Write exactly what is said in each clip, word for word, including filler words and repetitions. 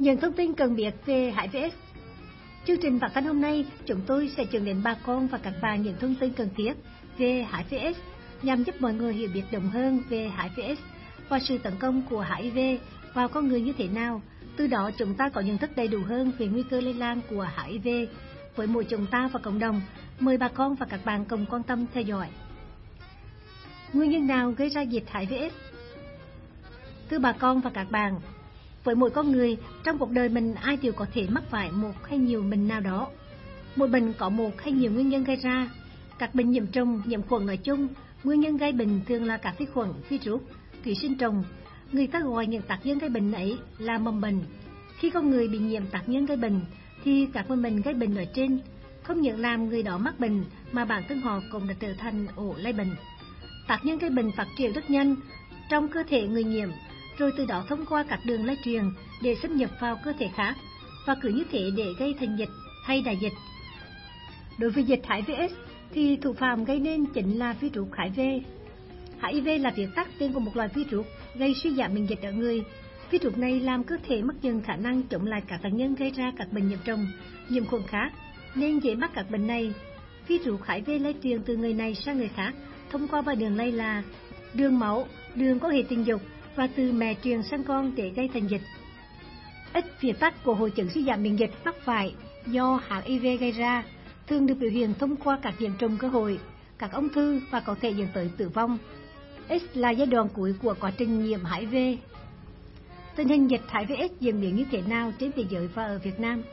Những thông tin cần biết về hát i vê ết. Chương trình phát thanh hôm nay, chúng tôi sẽ chuyển đến bà con và các bạn những thông tin cần thiết về hát i vê ết nhằm giúp mọi người hiểu biết đúng hơn về hát i vê ết và sự tấn công của hát i vê vào con người như thế nào. Từ đó chúng ta có nhận thức đầy đủ hơn về nguy cơ lây lan của hát i vê với mỗi chúng ta và cộng đồng. Mời bà con và các bạn cùng quan tâm theo dõi. Nguyên nhân nào gây ra dịch hát i vê ết? Thưa bà con và các bạn, với mỗi con người, trong cuộc đời mình ai đều có thể mắc phải một hay nhiều bệnh nào đó. Mỗi bệnh có một hay nhiều nguyên nhân gây ra. Các bệnh nhiễm trùng, nhiễm khuẩn nói chung, nguyên nhân gây bệnh thường là các vi khuẩn, virus, ký sinh trùng. Người ta gọi những tác nhân gây bệnh ấy là mầm bệnh. Khi con người bị nhiễm tác nhân gây bệnh, thì các mầm bệnh gây bệnh ở trên không những làm người đó mắc bệnh mà bản thân họ cũng đã trở thành ổ lây bệnh. Tác nhân gây bệnh phát triển rất nhanh trong cơ thể người nhiễm, rồi từ đó thông qua các đường lây truyền để xâm nhập vào cơ thể khác, và cứ như thế để gây thành dịch hay đại dịch. Đối với dịch hát i vê ết thì thủ phạm gây nên chính là virus hát i vê. hát i vê là viết tắt tên của một loại virus gây suy giảm miễn dịch ở người. Virus này làm cơ thể mất dần khả năng chống lại các tác nhân gây ra các bệnh nhiễm trùng, nhiễm khuẩn khác, nên dễ mắc các bệnh này. Virus hát i vê lây truyền từ người này sang người khác thông qua ba đường lây là đường máu, đường có hệ tình dục và từ mẹ truyền sang con để gây thành dịch. Ít viết tắt của hội chứng suy giảm miễn dịch mắc phải do hát i vê gây ra thường được biểu hiện thông qua các nhiễm trùng cơ hội, các ung thư và có thể dẫn tới tử vong. X là giai đoạn cuối của quá trình nhiễm hát i vê. Tình hình dịch hát i vê ết diễn biến như thế nào trên thế giới và ở Việt Nam?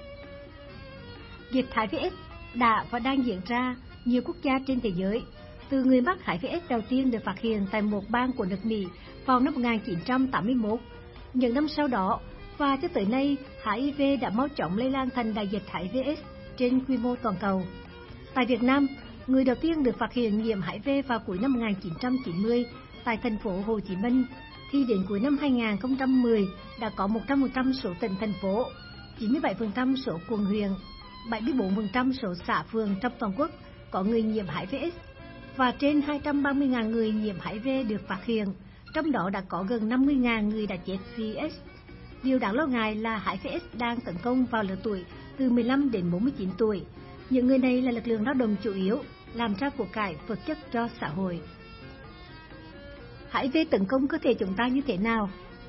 Dịch hát i vê ết đã và đang diễn ra nhiều quốc gia trên thế giới. Từ người mắc hát i vê ết đầu tiên được phát hiện tại một bang của nước Mỹ vào năm một nghìn chín trăm tám mươi mốt. Những năm sau đó và cho tới nay, hát i vê đã mau chóng lây lan thành đại dịch hát i vê ết trên quy mô toàn cầu. Tại Việt Nam, người đầu tiên được phát hiện nhiễm hát i vê vào cuối năm một nghìn chín trăm chín mươi tại thành phố Hồ Chí Minh, thì đến cuối năm hai nghìn không trăm mười đã có một trăm phần trăm số tỉnh thành phố, chín mươi bảy phần trăm số quận huyện, bảy mươi bốn phần trăm số xã phường trong toàn quốc có người nhiễm hát i vê ết, và trên hai trăm ba mươi nghìn người nhiễm hát i vê được phát hiện, trong đó đã có gần năm mươi nghìn người đã chết vì AIDS. Điều đáng lo ngại là hát i vê ết đang tấn công vào lứa tuổi từ mười lăm đến bốn mươi chín tuổi. Những người này là lực lượng lao động chủ yếu, làm ra của cải vật chất cho xã hội. hát i vê tấn công cơ thể chúng ta như thế nào?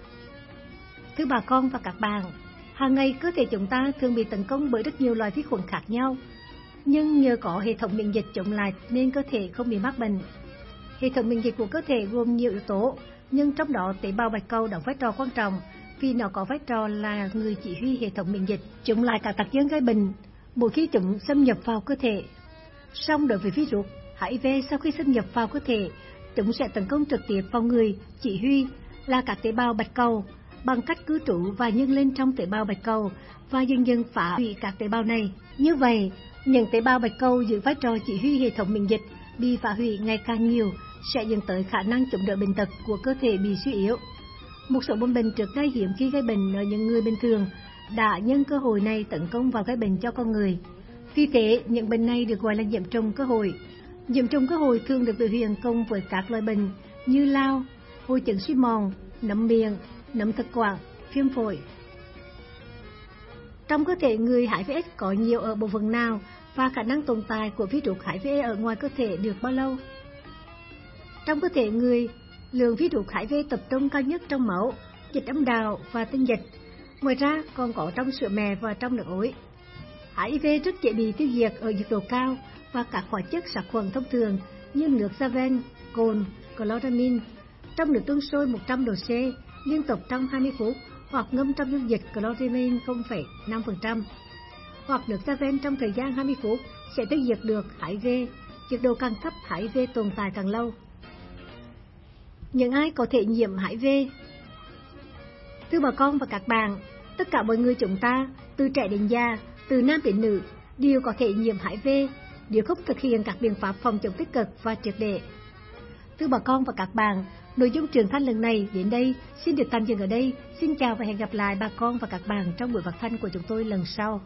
Thưa bà con và các bạn, hàng ngày cơ thể chúng ta thường bị tấn công bởi rất nhiều loại vi khuẩn khác nhau, nhưng nhờ có hệ thống miễn dịch chống lại nên cơ thể không bị mắc bệnh. Hệ thống miễn dịch của cơ thể gồm nhiều yếu tố, nhưng trong đó tế bào bạch cầu đóng vai trò quan trọng vì nó có vai trò là người chỉ huy hệ thống miễn dịch chống lại các tác nhân gây bệnh mỗi khi chúng xâm nhập vào cơ thể. Song đối với virus hát i vê, sau khi xâm nhập vào cơ thể, chúng sẽ tấn công trực tiếp vào người chỉ huy là các tế bào bạch cầu bằng cách cư trú và nhân lên trong tế bào bạch cầu và dần dần phá hủy các tế bào này. Như vậy, những tế bào bạch cầu giữ vai trò chỉ huy hệ thống miễn dịch bị phá hủy ngày càng nhiều sẽ dẫn tới khả năng chống đỡ bệnh tật của cơ thể bị suy yếu. Một số mầm bệnh trước đây hiếm khi gây bệnh ở những người bình thường đã nhân cơ hội này tấn công vào gây bệnh cho con người. Vì thế, những bệnh này được gọi là nhiễm trùng cơ hội. Nhiễm trùng cơ hội thường được biểu hiện cùng với các loại bệnh như lao, hội chứng suy mòn, nấm miệng, nấm thực quản, viêm phổi. Trong cơ thể người, hát i vê ết có nhiều ở bộ phận nào và khả năng tồn tại của virus hát i vê ở ngoài cơ thể được bao lâu? Trong cơ thể người, lượng virus hát i vê tập trung cao nhất trong máu, dịch âm đạo và tinh dịch. Ngoài ra còn có trong sữa mẹ và trong nước ối. hát i vê rất dễ bị tiêu diệt ở nhiệt độ cao và các hóa chất sát khuẩn thông thường như nước xaven, cồn, chloramine trong nước đun sôi một trăm độ C liên tục trong hai mươi phút, hoặc ngâm trong dung dịch chloramine không phẩy năm phần trăm, hoặc nước xaven trong thời gian hai mươi phút sẽ tiêu diệt được hát i vê. Nhiệt độ càng thấp, hát i vê tồn tại càng lâu. Những ai có thể nhiễm hát i vê? Thưa bà con và các bạn, tất cả mọi người chúng ta, từ trẻ đến già, từ nam đến nữ, đều có thể nhiễm hát i vê nếu không thực hiện các biện pháp phòng chống tích cực và triệt để. Thưa bà con và các bạn, nội dung truyền thanh lần này đến đây xin được tạm dừng ở đây. Xin chào và hẹn gặp lại bà con và các bạn trong buổi phát thanh của chúng tôi lần sau.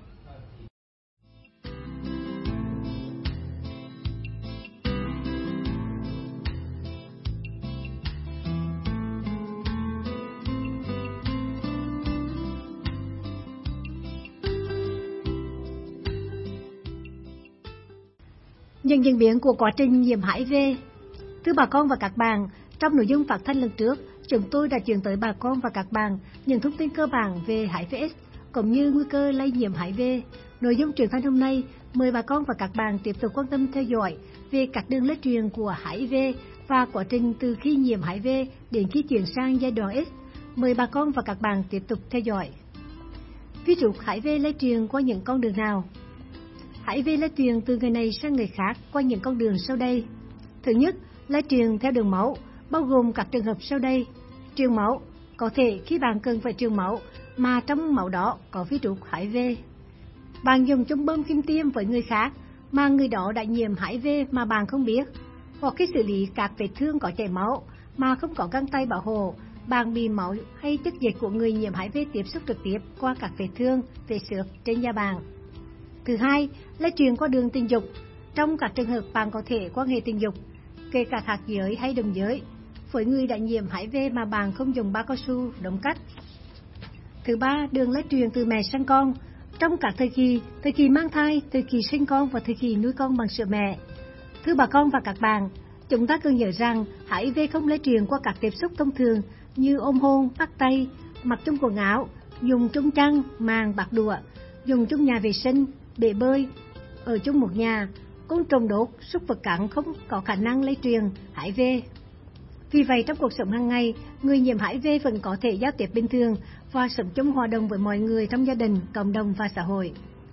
Những diễn biến của quá trình nhiễm hát i vê. Thưa bà con và các bạn, trong nội dung phát thanh lần trước, chúng tôi đã chuyển tới bà con và các bạn những thông tin cơ bản về hát i vê ết cũng như nguy cơ lây nhiễm hát i vê. Nội dung truyền thanh hôm nay mời bà con và các bạn tiếp tục quan tâm theo dõi về các đường lây truyền của hát i vê và quá trình từ khi nhiễm hát i vê đến khi chuyển sang giai đoạn S. Mời bà con và các bạn tiếp tục theo dõi. Virus hát i vê lây truyền qua những con đường nào? hát i vê lây truyền từ người này sang người khác qua những con đường sau đây. Thứ nhất, lây truyền theo đường máu, bao gồm các trường hợp sau đây. Truyền máu, có thể khi bạn cần phải truyền máu mà trong máu đó có virus hát i vê. Bạn dùng chung bơm kim tiêm với người khác mà người đó đã nhiễm hát i vê mà bạn không biết. Hoặc khi xử lý các vết thương có chảy máu mà không có găng tay bảo hộ, bạn bị máu hay chất dịch của người nhiễm hát i vê tiếp xúc trực tiếp qua các vết thương, vết xước trên da bạn. Thứ hai, lây truyền qua đường tình dục. Trong các trường hợp bạn có thể quan hệ tình dục, kể cả khác giới hay đồng giới, với người đã nhiễm hát i vê mà bạn không dùng bao cao su đúng cách. Thứ ba, đường lây truyền từ mẹ sang con. Trong các thời kỳ, thời kỳ mang thai, thời kỳ sinh con và thời kỳ nuôi con bằng sữa mẹ. Thưa bà con và các bạn, chúng ta cần nhớ rằng hát i vê không lây truyền qua các tiếp xúc thông thường như ôm hôn, bắt tay, mặc chung quần áo, dùng chung chăn, màn, bạt đũa, dùng chung nhà vệ sinh, bể bơi, ở chung một nhà, côn trùng đốt, súc vật cắn không có khả năng lây truyền hát i vê. Vì vậy, trong cuộc sống hàng ngày, người nhiễm hát i vê vẫn có thể giao tiếp bình thường và sống chung hòa đồng với mọi người trong gia đình, cộng đồng và xã hội.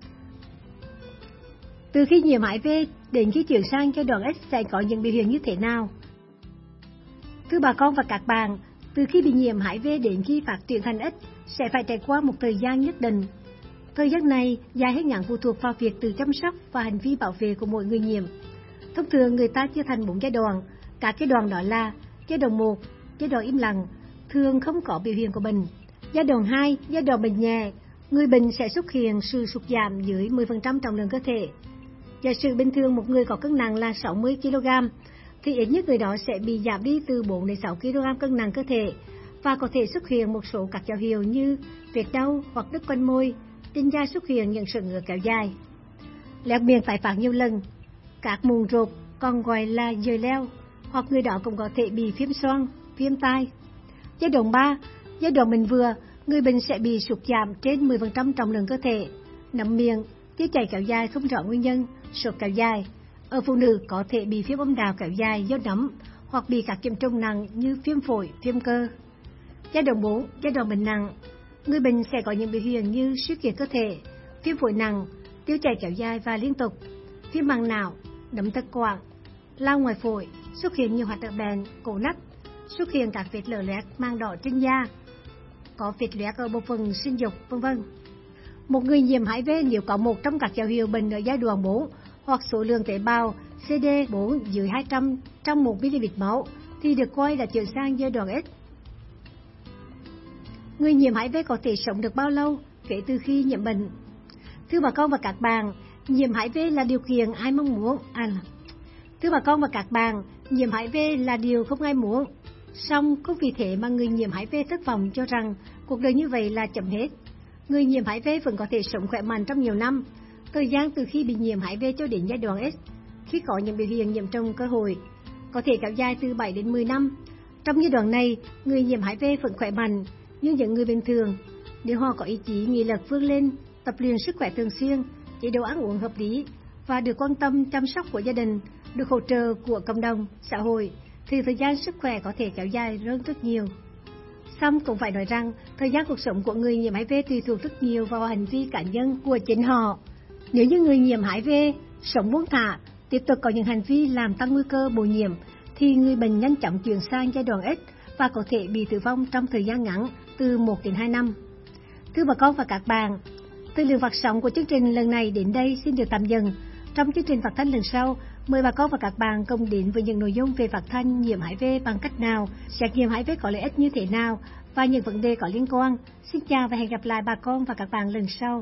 Từ khi nhiễm hát i vê đến khi chuyển sang giai đoạn S sẽ có những biểu hiện như thế nào? Thưa bà con và các bạn, từ khi bị nhiễm hát i vê đến khi phát triển thành S sẽ phải trải qua một thời gian nhất định. Thời gian này dài hay ngắn phụ thuộc vào việc tự chăm sóc và hành vi bảo vệ của mỗi người nhiễm. Thông thường người ta chia thành bốn giai đoạn. Các giai đoạn đó là giai đoạn một, giai đoạn im lặng, thường không có biểu hiện của bệnh. Giai đoạn hai, giai đoạn bệnh nhẹ, người bệnh sẽ xuất hiện sự sụt giảm dưới mười phần trăm trọng lượng cơ thể. Giả sử bình thường một người có cân nặng là sáu mươi ki lô gam, thì ít nhất người đó sẽ bị giảm đi từ bốn đến sáu ki lô gam cân nặng cơ thể và có thể xuất hiện một số các dấu hiệu như vết đau hoặc đứt quanh môi, trên da xuất hiện những sưng ngứa kéo dài. Lét miệng tái phát nhiều lần, các mụn rộp còn gọi là dời leo, hoặc người đó cũng có thể bị viêm xoang, viêm tai. Giai đoạn ba, giai đoạn bệnh vừa, người bệnh sẽ bị sụt giảm trên mười phần trăm trọng lượng cơ thể, nấm miệng, tiêu chảy kéo dài không rõ nguyên nhân, sốt kéo dài. Ở phụ nữ có thể bị viêm âm đạo kéo dài do nấm hoặc bị các nhiễm trùng nặng như viêm phổi, viêm cơ. Giai đoạn bốn, giai đoạn bệnh nặng, người bệnh sẽ có những biểu hiện như suy kiệt cơ thể, viêm phổi nặng, tiêu chảy kéo dài và liên tục, viêm màng não, nấm thực quản, lao ngoài phổi, xuất hiện nhiều hoạt động bệnh, cổ nách, xuất hiện các vết lở loét màng đỏ trên da, có vết loét ở bộ phận sinh dục, vân vân. Một người nhiễm hát i vê nếu có một trong các dấu hiệu bệnh ở giai đoạn bốn hoặc số lượng tế bào xê đê bốn dưới hai trăm trong một mi-li-lít máu thì được coi là chuyển sang giai đoạn S. Người nhiễm hát i vê có thể sống được bao lâu kể từ khi nhiễm bệnh? Thưa bà con và các bạn, nhiễm hát i vê là điều kiện ai mong muốn. À, thưa bà con và các bạn, nhiễm hát i vê là điều không ai muốn. Song không vì thế mà người nhiễm hát i vê thất vọng cho rằng cuộc đời như vậy là chấm hết. Người nhiễm hát i vê vẫn có thể sống khỏe mạnh trong nhiều năm. Thời gian từ khi bị nhiễm hát i vê cho đến giai đoạn S, khi có những biểu hiện nhiễm trùng cơ hội, có thể kéo dài từ bảy đến mười năm. Trong giai đoạn này, người nhiễm hát i vê vẫn khỏe mạnh như những người bình thường. Nếu họ có ý chí nghị lực vươn lên, tập luyện sức khỏe thường xuyên, chế độ ăn uống hợp lý và được quan tâm chăm sóc của gia đình, được hỗ trợ của cộng đồng, xã hội, thì thời gian sức khỏe có thể kéo dài hơn rất nhiều. Song cũng phải nói rằng, thời gian cuộc sống của người nhiễm hát i vê tùy thuộc rất nhiều vào hành vi cá nhân của chính họ. Nếu như người nhiễm hát i vê sống buông thả, tiếp tục có những hành vi làm tăng nguy cơ bội nhiễm, thì người bệnh nhanh chóng chuyển sang giai đoạn S và có thể bị tử vong trong thời gian ngắn từ một đến hai năm. Thưa bà con và các bạn, thời lượng phát sóng của chương trình lần này đến đây xin được tạm dừng. Trong chương trình phát thanh lần sau, mời bà con và các bạn cùng đến với những nội dung về phát thanh nhiễm hát i vê bằng cách nào, xét nghiệm hát i vê có lợi ích như thế nào và những vấn đề có liên quan. Xin chào và hẹn gặp lại bà con và các bạn lần sau.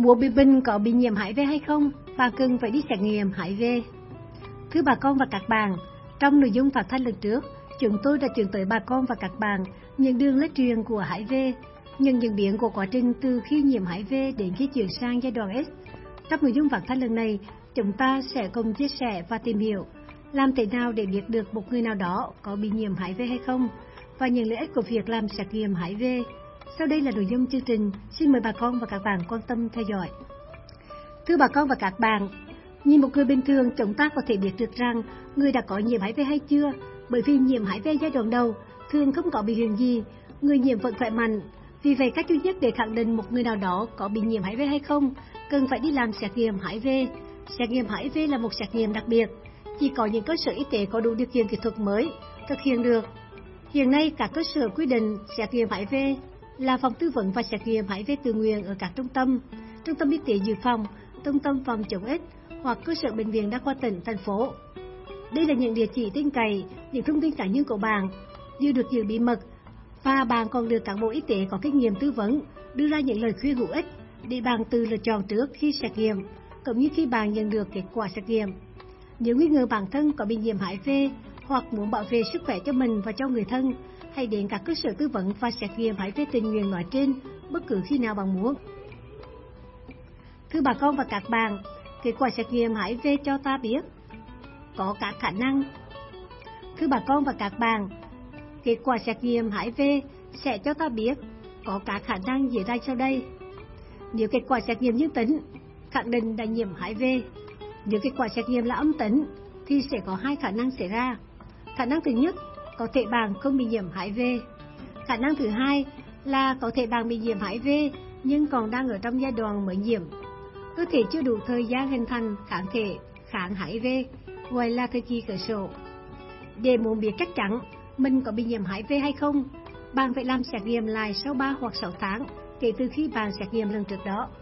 Mùa bị bệnh có bị nhiễm hát i vê hay không, bạn cần phải đi xét nghiệm hát i vê. Thưa bà con và các bạn, trong nội dung phát thanh lần trước, chúng tôi đã chuyển tới bà con và các bạn những đường lây truyền của hát i vê, những diễn biến của quá trình từ khi nhiễm hát i vê đến khi chuyển sang giai đoạn S. Trong nội dung phát thanh lần này, chúng ta sẽ cùng chia sẻ và tìm hiểu làm thế nào để biết được một người nào đó có bị nhiễm hát i vê hay không và những lợi ích của việc làm xét nghiệm hát i vê. Sau đây là nội dung chương trình, xin mời bà con và các bạn quan tâm theo dõi. Thưa bà con và các bạn, nhìn một người bình thường, chúng ta có thể biết được rằng người đã có nhiễm hát i vê hay chưa, bởi vì nhiễm hát i vê giai đoạn đầu thường không có biểu hiện gì, người nhiễm vẫn khỏe mạnh. Vì vậy, cách duy nhất để khẳng định một người nào đó có bị nhiễm hát i vê hay không, cần phải đi làm xét nghiệm hát i vê. Xét nghiệm hát i vê là một xét nghiệm đặc biệt, chỉ có những cơ sở y tế có đủ điều kiện kỹ thuật mới thực hiện được. Hiện nay, các cơ sở quy định xét nghiệm hát i vê là phòng tư vấn và xét nghiệm hát i vê tự nguyện ở các trung tâm, trung tâm y tế dự phòng, trung tâm phòng chống AIDS hoặc cơ sở bệnh viện đa khoa tỉnh, thành phố. Đây là những địa chỉ tin cậy, những thông tin cá nhân của bạn đều được giữ bí mật và bạn còn được cán bộ y tế có kinh nghiệm tư vấn đưa ra những lời khuyên hữu ích để bạn tự lựa chọn trước khi xét nghiệm, cũng như khi bạn nhận được kết quả xét nghiệm. Nếu nghi ngờ bản thân có bị nhiễm hát i vê hoặc muốn bảo vệ sức khỏe cho mình và cho người thân, hãy đến các cơ sở tư vấn và xét nghiệm hát i vê tình nguyện nói trên bất cứ khi nào bạn muốn. Thưa bà con và các bạn, kết quả xét nghiệm hát i vê cho ta biết có các khả năng. Thưa bà con và các bạn, kết quả xét nghiệm hát i vê sẽ cho ta biết có các khả năng dưới đây sau đây. Nếu kết quả xét nghiệm dương tính, khẳng định đã nhiễm hát i vê. Nếu kết quả xét nghiệm là âm tính, thì sẽ có hai khả năng xảy ra. Khả năng thứ nhất, có thể bạn không bị nhiễm hát i vê. Khả năng thứ hai là có thể bạn bị nhiễm hát i vê nhưng còn đang ở trong giai đoạn mới nhiễm. Cơ thể chưa đủ thời gian hình thành kháng thể kháng hát i vê, gọi là thời kỳ cửa sổ. Để muốn biết chắc chắn mình có bị nhiễm hát i vê hay không, bạn phải làm xét nghiệm lại sau ba hoặc sáu tháng kể từ khi bạn xét nghiệm lần trước đó.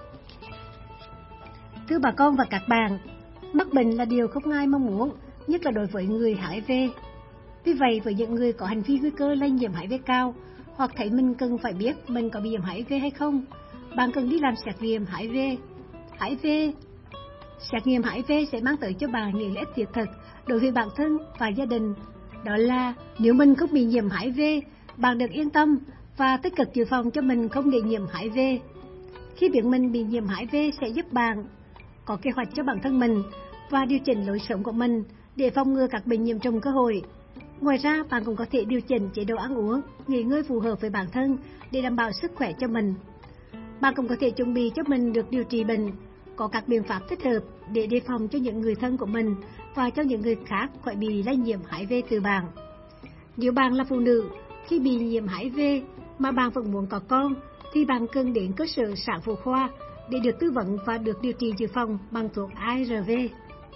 Thưa bà con và các bạn, mắc bệnh là điều không ai mong muốn, nhất là đối với người hát i vê. Vì vậy, với những người có hành vi nguy cơ lây nhiễm hát i vê cao, hoặc thấy mình cần phải biết mình có bị nhiễm hát i vê hay không, bạn cần đi làm xét nghiệm hát i vê. hát i vê Xét nghiệm hát i vê sẽ mang tới cho bạn những lợi ích thiết thực đối với bản thân và gia đình. Đó là nếu mình không bị nhiễm hát i vê, bạn được yên tâm và tích cực dự phòng cho mình không để nhiễm hát i vê. Khi biết mình bị nhiễm hát i vê sẽ giúp bạn có kế hoạch cho bản thân mình và điều chỉnh lối sống của mình để phòng ngừa các bệnh nhiễm trùng cơ hội. Ngoài ra, bạn cũng có thể điều chỉnh chế độ ăn uống, nghỉ ngơi phù hợp với bản thân để đảm bảo sức khỏe cho mình. Bạn cũng có thể chuẩn bị cho mình được điều trị bệnh, có các biện pháp thích hợp để đề phòng cho những người thân của mình và cho những người khác khỏi bị lây nhiễm hát i vê từ bạn. Nếu bạn là phụ nữ, khi bị nhiễm hát i vê mà bạn vẫn muốn có con, thì bạn cần đến cơ sở sản phụ khoa để được tư vấn và được điều trị dự phòng bằng thuốc a rờ vê.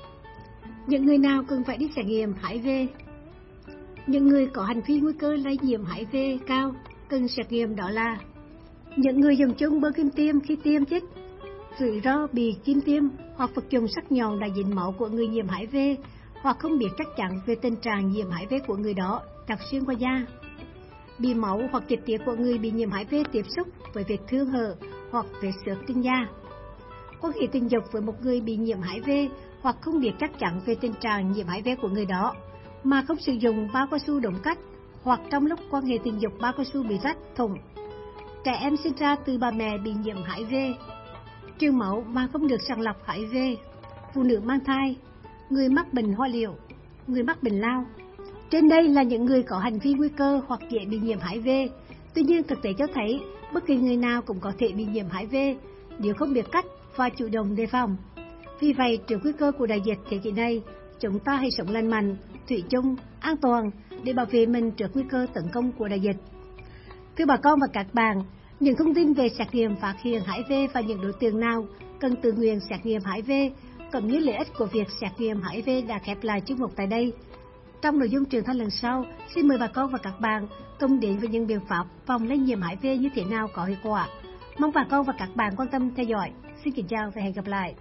Những người nào cần phải đi xét nghiệm hát i vê? Những người có hành vi nguy cơ lây nhiễm hát i vê cao cần xét nghiệm, đó là những người dùng chung bơm kim tiêm khi tiêm chích, rủi ro bị kim tiêm hoặc vật dụng sắc nhọn đã dính máu của người nhiễm hát i vê, hoặc không biết chắc chắn về tình trạng nhiễm hát i vê của người đó đặc xuyên qua da, bị máu hoặc dịch tiết của người bị nhiễm hát i vê tiếp xúc với vết thương hở hoặc vết xước trên da, quan hệ tình dục với một người bị nhiễm hát i vê hoặc không biết chắc chắn về tình trạng nhiễm hát i vê của người đó mà không sử dụng bao cao su đúng cách, hoặc trong lúc quan hệ tình dục bao cao su bị rách, thủng, trẻ em sinh ra từ bà mẹ bị nhiễm hát i vê, truyền máu mà không được sàng lọc hát i vê, phụ nữ mang thai, người mắc bệnh hoa liễu, người mắc bệnh lao. Trên đây là những người có hành vi nguy cơ hoặc dễ bị nhiễm hát i vê. Tuy nhiên, thực tế cho thấy bất kỳ người nào cũng có thể bị nhiễm hát i vê nếu không biết cách và chủ động đề phòng. Vì vậy, trước nguy cơ của đại dịch thế kỷ này, chúng ta hãy sống lành mạnh, thủy chung, an toàn để bảo vệ mình trước nguy cơ tấn công của đại dịch. Thưa bà con và các bạn, những thông tin về xét nghiệm phát hiện hát i vê và những đối tượng nào cần tự nguyện xét nghiệm hát i vê, cũng như lợi ích của việc xét nghiệm hát i vê đã khép lại chuyên mục tại đây. Trong nội dung truyền thanh lần sau, xin mời bà con và các bạn cùng đến với những biện pháp phòng lây nhiễm hát i vê như thế nào có hiệu quả. Mong bà con và các bạn quan tâm theo dõi. Xin kính chào và hẹn gặp lại.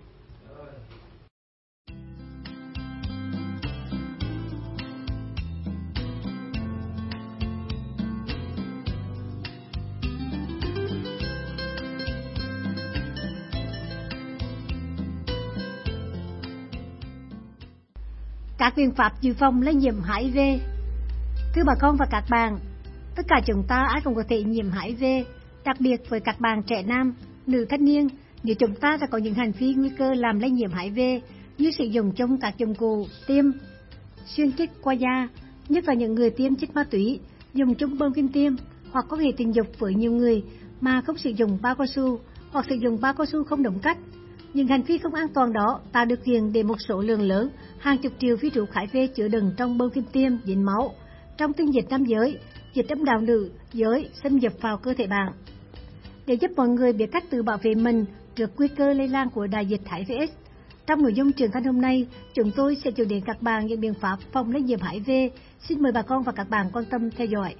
Các biện pháp dự phòng lây nhiễm hát i vê. Thưa bà con và các bạn, tất cả chúng ta ai cũng có thể nhiễm hát i vê, đặc biệt với các bạn trẻ nam, nữ thanh niên, nếu chúng ta đã có những hành vi nguy cơ làm lây nhiễm hát i vê như sử dụng chung các dụng cụ tiêm, xuyên trích qua da, nhất là những người tiêm chích ma túy, dùng chung bơm kim tiêm hoặc có hệ tình dục với nhiều người mà không sử dụng bao cao su hoặc sử dụng bao cao su không đúng cách. Những hành vi không an toàn đó tạo điều kiện để một số lượng lớn, hàng chục triệu virus hát i vê chứa đựng trong bơm kim tiêm, dính máu, trong tinh dịch nam giới, dịch âm đạo nữ giới xâm nhập vào cơ thể bạn. Để giúp mọi người biết cách tự bảo vệ mình trước nguy cơ lây lan của đại dịch hát i vê AIDS, trong nội dung truyền thanh hôm nay, chúng tôi sẽ chuyển đến các bạn những biện pháp phòng lây nhiễm hát i vê. Xin mời bà con và các bạn quan tâm theo dõi.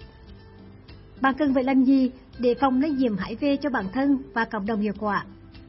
Bạn cần phải làm gì để phòng lây nhiễm hát i vê cho bản thân và cộng đồng hiệu quả?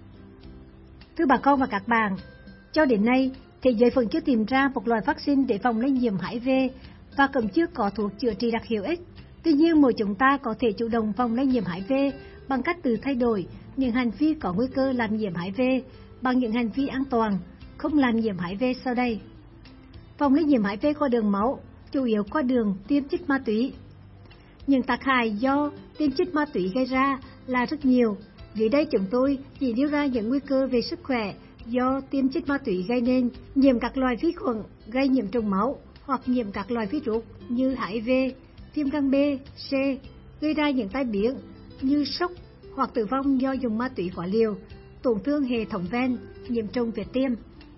Thưa bà con và các bạn, cho đến nay, thế giới vẫn chưa tìm ra một loại vaccine để phòng lây nhiễm hát i vê và cũng chưa có thuốc chữa trị đặc hiệu ích. Tuy nhiên, mỗi chúng ta có thể chủ động phòng lây nhiễm hát i vê bằng cách tự thay đổi những hành vi có nguy cơ làm nhiễm hát i vê bằng những hành vi an toàn, không làm nhiễm hát i vê sau đây. Phòng lây nhiễm hát i vê qua đường máu, chủ yếu qua đường tiêm chích ma túy. Những tác hại do tiêm chích ma túy gây ra là rất nhiều. Dưới đây chúng tôi chỉ nêu ra những nguy cơ về sức khỏe do tiêm chích ma túy gây nên: nhiễm các loại vi khuẩn gây nhiễm trùng máu hoặc nhiễm các loại virus như hát i vê, viêm gan B, C, gây ra những tai biến như sốc hoặc tử vong do dùng ma túy quá liều, tổn thương hệ thống ven, nhiễm trùng vết tiêm.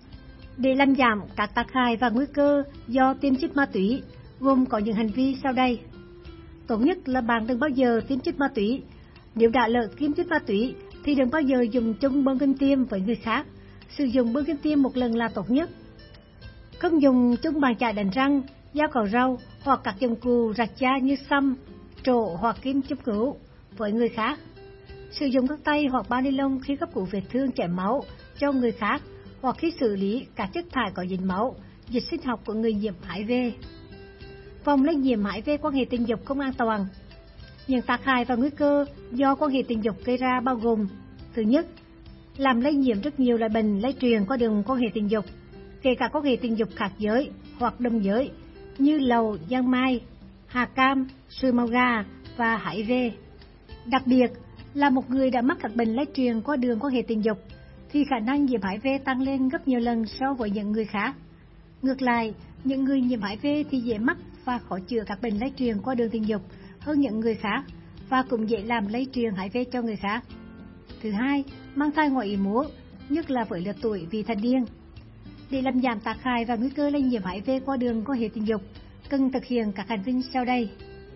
Để làm giảm các tác hại và nguy cơ do tiêm chích ma túy, gồm có những hành vi sau đây. Tốt nhất là bạn đừng bao giờ tiêm chích ma túy. Nếu đã lỡ tiêm chích ma túy thì đừng bao giờ dùng chung bơm kim tiêm với người khác. Sử dụng bơm kim tiêm một lần là tốt nhất. Không dùng chung bàn chải đánh răng, dao cạo rau hoặc các dụng cụ rạch da như xăm, trổ hoặc kim châm cứu với người khác. Sử dụng găng tay hoặc bao ni lông khi cấp cứu vết thương chảy máu cho người khác hoặc khi xử lý các chất thải có dính máu, dịch sinh học của người nhiễm hát i vê. Phòng lây nhiễm hát i vê quan hệ tình dục không an toàn. Những tác hại và nguy cơ do quan hệ tình dục gây ra bao gồm: thứ nhất, làm lây nhiễm rất nhiều loại bệnh lây truyền qua đường quan hệ tình dục, kể cả quan hệ tình dục khác giới hoặc đồng giới như lầu, giang mai, hà cam, sùi màu gà và hát i vê. Đặc biệt là một người đã mắc các bệnh lây truyền qua đường quan hệ tình dục thì khả năng nhiễm hát i vê tăng lên gấp nhiều lần so với những người khác. Ngược lại, những người nhiễm hát i vê thì dễ mắc và khó chữa các bệnh lây truyền qua đường tình dục hơn những người khác và cũng dễ làm lây truyền hát i vê cho người khác. Thứ hai, mang thai ngoài ý muốn, nhất là với lứa tuổi vị thành niên. Để làm giảm tác hại và nguy cơ lây nhiễm hát i vê qua đường quan hệ tình dục, cần thực hiện các hành vi sau đây.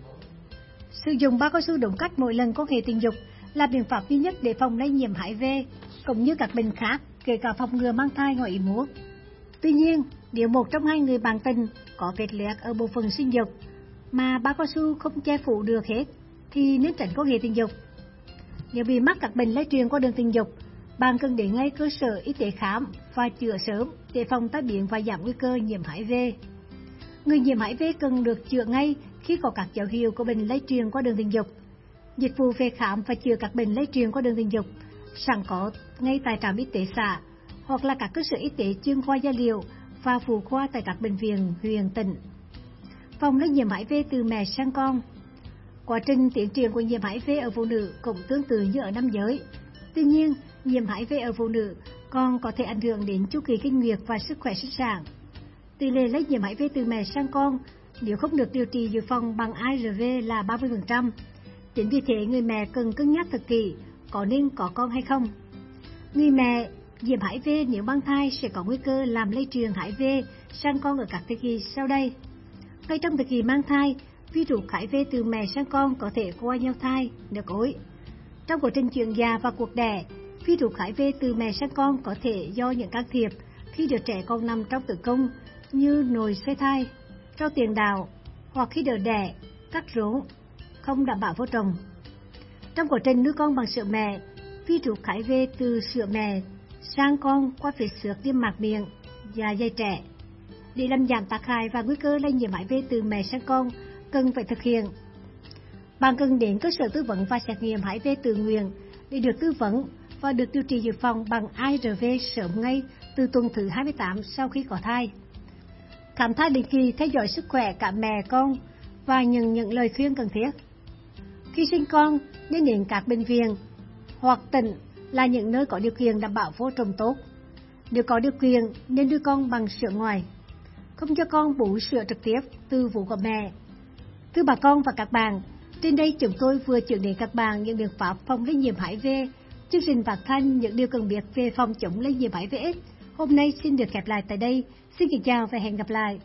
Sử dụng bao cao su đúng cách mỗi lần quan hệ tình dục là biện pháp duy nhất để phòng lây nhiễm hát i vê cũng như các bệnh khác, kể cả phòng ngừa mang thai ngoài ý muốn. Tuy nhiên, nếu một trong hai người bạn tình có vết loét ở bộ phận sinh dục mà bao cao su không che phủ được hết thì nên tránh quan hệ tình dục. Nếu bị mắc các bệnh lây truyền qua đường tình dục, bạn cần đến ngay cơ sở y tế khám và chữa sớm để phòng tai biến và giảm nguy cơ nhiễm hát i vê. Người nhiễm hát i vê cần được chữa ngay khi có các dấu hiệu của bệnh lây truyền qua đường tình dục. Dịch vụ về khám và chữa các bệnh lây truyền qua đường tình dục sẵn có ngay tại trạm y tế xã hoặc là các cơ sở y tế chuyên khoa da liễu và phụ khoa tại các bệnh viện, huyện, tỉnh. Phòng lây nhiễm hát i vê từ mẹ sang con. Quá trình tiến triển của nhiễm hát i vê ở phụ nữ cũng tương tự như ở nam giới. Tuy nhiên, nhiễm hát i vê ở phụ nữ còn có thể ảnh hưởng đến chu kỳ kinh nguyệt và sức khỏe sinh sản. Tỷ lệ lây nhiễm hát i vê từ mẹ sang con nếu không được điều trị dự phòng bằng a rờ vê là ba mươi phần trăm. Chính vì thế, người mẹ cần cân nhắc thật kỹ có nên có con hay không. Người mẹ nhiễm hát i vê nếu mang thai sẽ có nguy cơ làm lây truyền hát i vê sang con ở các thời kỳ sau đây. Ngay trong thời kỳ mang thai, virus hát i vê từ mẹ sang con có thể qua nhau thai, nước ối. Trong quá trình chuyển dạ và cuộc đẻ, virus hát i vê từ mẹ sang con có thể do những can thiệp khi đứa trẻ còn nằm trong tử cung như nồi xoay thai, rau tiền đạo hoặc khi đỡ đẻ, cắt rốn, không đảm bảo vô trùng. Trong quá trình nuôi con bằng sữa mẹ, virus hát i vê từ sữa mẹ sang con qua vết xước niêm mạc miệng, dạ dày trẻ. Để làm giảm tác hại và nguy cơ lây nhiễm hát i vê từ mẹ sang con, cần phải thực hiện. Bạn cần đến cơ sở tư vấn và xét nghiệm hát i vê tự nguyện để được tư vấn và được điều trị dự phòng bằng a rờ vê sớm ngay từ tuần thứ hai mươi tám sau khi có thai. khám thai định kỳ theo dõi sức khỏe cả mẹ con và nhận những lời khuyên cần thiết. Khi sinh con nên đến các bệnh viện hoặc tỉnh là những nơi có điều kiện đảm bảo vô trùng tốt. Nếu có điều kiện nên đưa con bằng sữa ngoài, không cho con bú sữa trực tiếp từ vú của mẹ. Thưa bà con và các bạn, trên đây chúng tôi vừa chuyển đến các bạn những biện pháp phòng lây nhiễm hát i vê. Chương trình phát thanh những điều cần biết về phòng chống lây nhiễm hát i vê hôm nay xin được khép lại tại đây. Xin kính chào và hẹn gặp lại.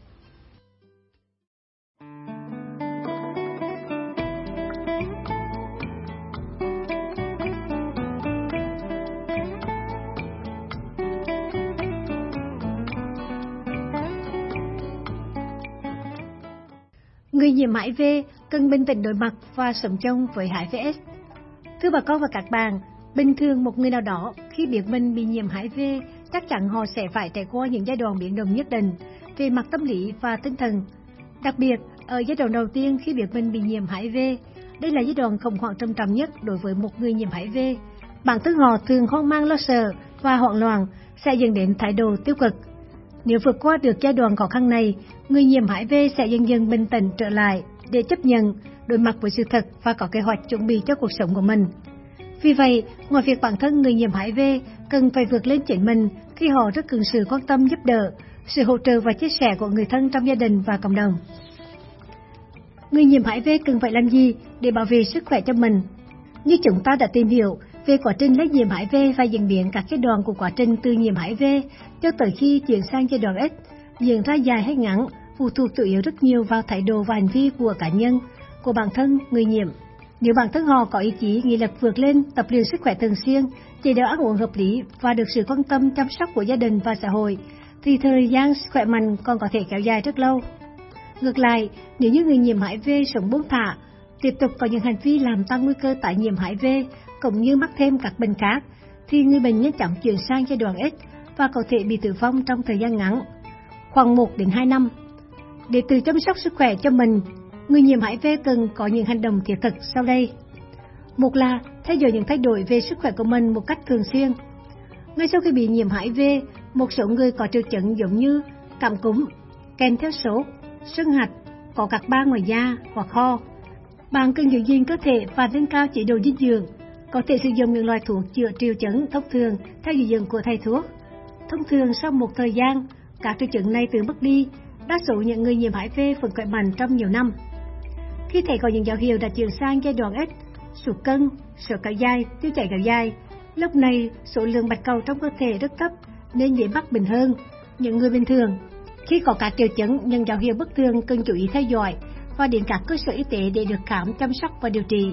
Người nhiễm hát i vê cần bình tĩnh đối mặt và sống chung với hát i vê ết. Thưa bà con và các bạn, bình thường một người nào đó khi biết mình bị nhiễm hát i vê, chắc chắn họ sẽ phải trải qua những giai đoạn biến động nhất định về mặt tâm lý và tinh thần. Đặc biệt, ở giai đoạn đầu tiên khi biết mình bị nhiễm hát i vê, đây là giai đoạn khủng hoảng trầm trọng nhất đối với một người nhiễm hát i vê. Bản thân họ thường hoang mang lo sợ và hoảng loạn sẽ dẫn đến thái độ tiêu cực. Nếu vượt qua được giai đoạn khó khăn này, người nhiễm hát i vê sẽ dần dần bình tĩnh trở lại để chấp nhận, đối mặt với sự thật và có kế hoạch chuẩn bị cho cuộc sống của mình. Vì vậy, ngoài việc bản thân người nhiễm hát i vê cần phải vượt lên chính mình khi họ rất cần sự quan tâm giúp đỡ, sự hỗ trợ và chia sẻ của người thân trong gia đình và cộng đồng. Người nhiễm hát i vê cần phải làm gì để bảo vệ sức khỏe cho mình? Như chúng ta đã tìm hiểu về quá trình lây nhiễm hát i vê và diễn biến các giai đoạn của quá trình từ nhiễm hát i vê cho tới khi chuyển sang giai đoạn ết, diễn ra dài hay ngắn phụ thuộc chủ yếu rất nhiều vào thái độ và hành vi của cá nhân, của bản thân người nhiễm. Nếu bản thân họ có ý chí, nghị lực vượt lên, tập luyện sức khỏe thường xuyên, chế độ ăn uống hợp lý và được sự quan tâm chăm sóc của gia đình và xã hội, thì thời gian khỏe mạnh còn có thể kéo dài rất lâu. Ngược lại, nếu như người nhiễm hát i vê sống buông thả, tiếp tục có những hành vi làm tăng nguy cơ tái nhiễm hát i vê cũng như mắc thêm các bệnh khác, thì người bệnh nhanh chóng chuyển sang giai đoạn ết và có thể bị tử vong trong thời gian ngắn, khoảng một đến hai năm. Để tự chăm sóc sức khỏe cho mình, người nhiễm hát i vê cần có những hành động thiết thực sau đây. Một là theo dõi những thay đổi về sức khỏe của mình một cách thường xuyên. Ngay sau khi bị nhiễm hát i vê, một số người có triệu chứng giống như cảm cúm, kèm theo sốt, sưng hạch, có các ban ngoài da hoặc ho. Bạn cần giữ gìn cơ thể và nâng cao chế độ dinh dưỡng. Có thể sử dụng những loại thuốc chữa triệu chứng thông thường theo chỉ dẫn của thầy thuốc. Thông thường sau một thời gian, các triệu chứng này tự mất đi. Đa số những người nhiễm hát i vê vẫn khỏe mạnh trong nhiều năm. Khi thấy có những dấu hiệu đã chuyển sang giai đoạn ết, sụt cân, sốt kéo dài, tiêu chảy kéo dài, lúc này số lượng bạch cầu trong cơ thể rất thấp nên dễ mắc bệnh hơn những người bình thường. Khi có các triệu chứng, những dấu hiệu bất thường cần chú ý theo dõi và đến các cơ sở y tế để được khám, chăm sóc và điều trị.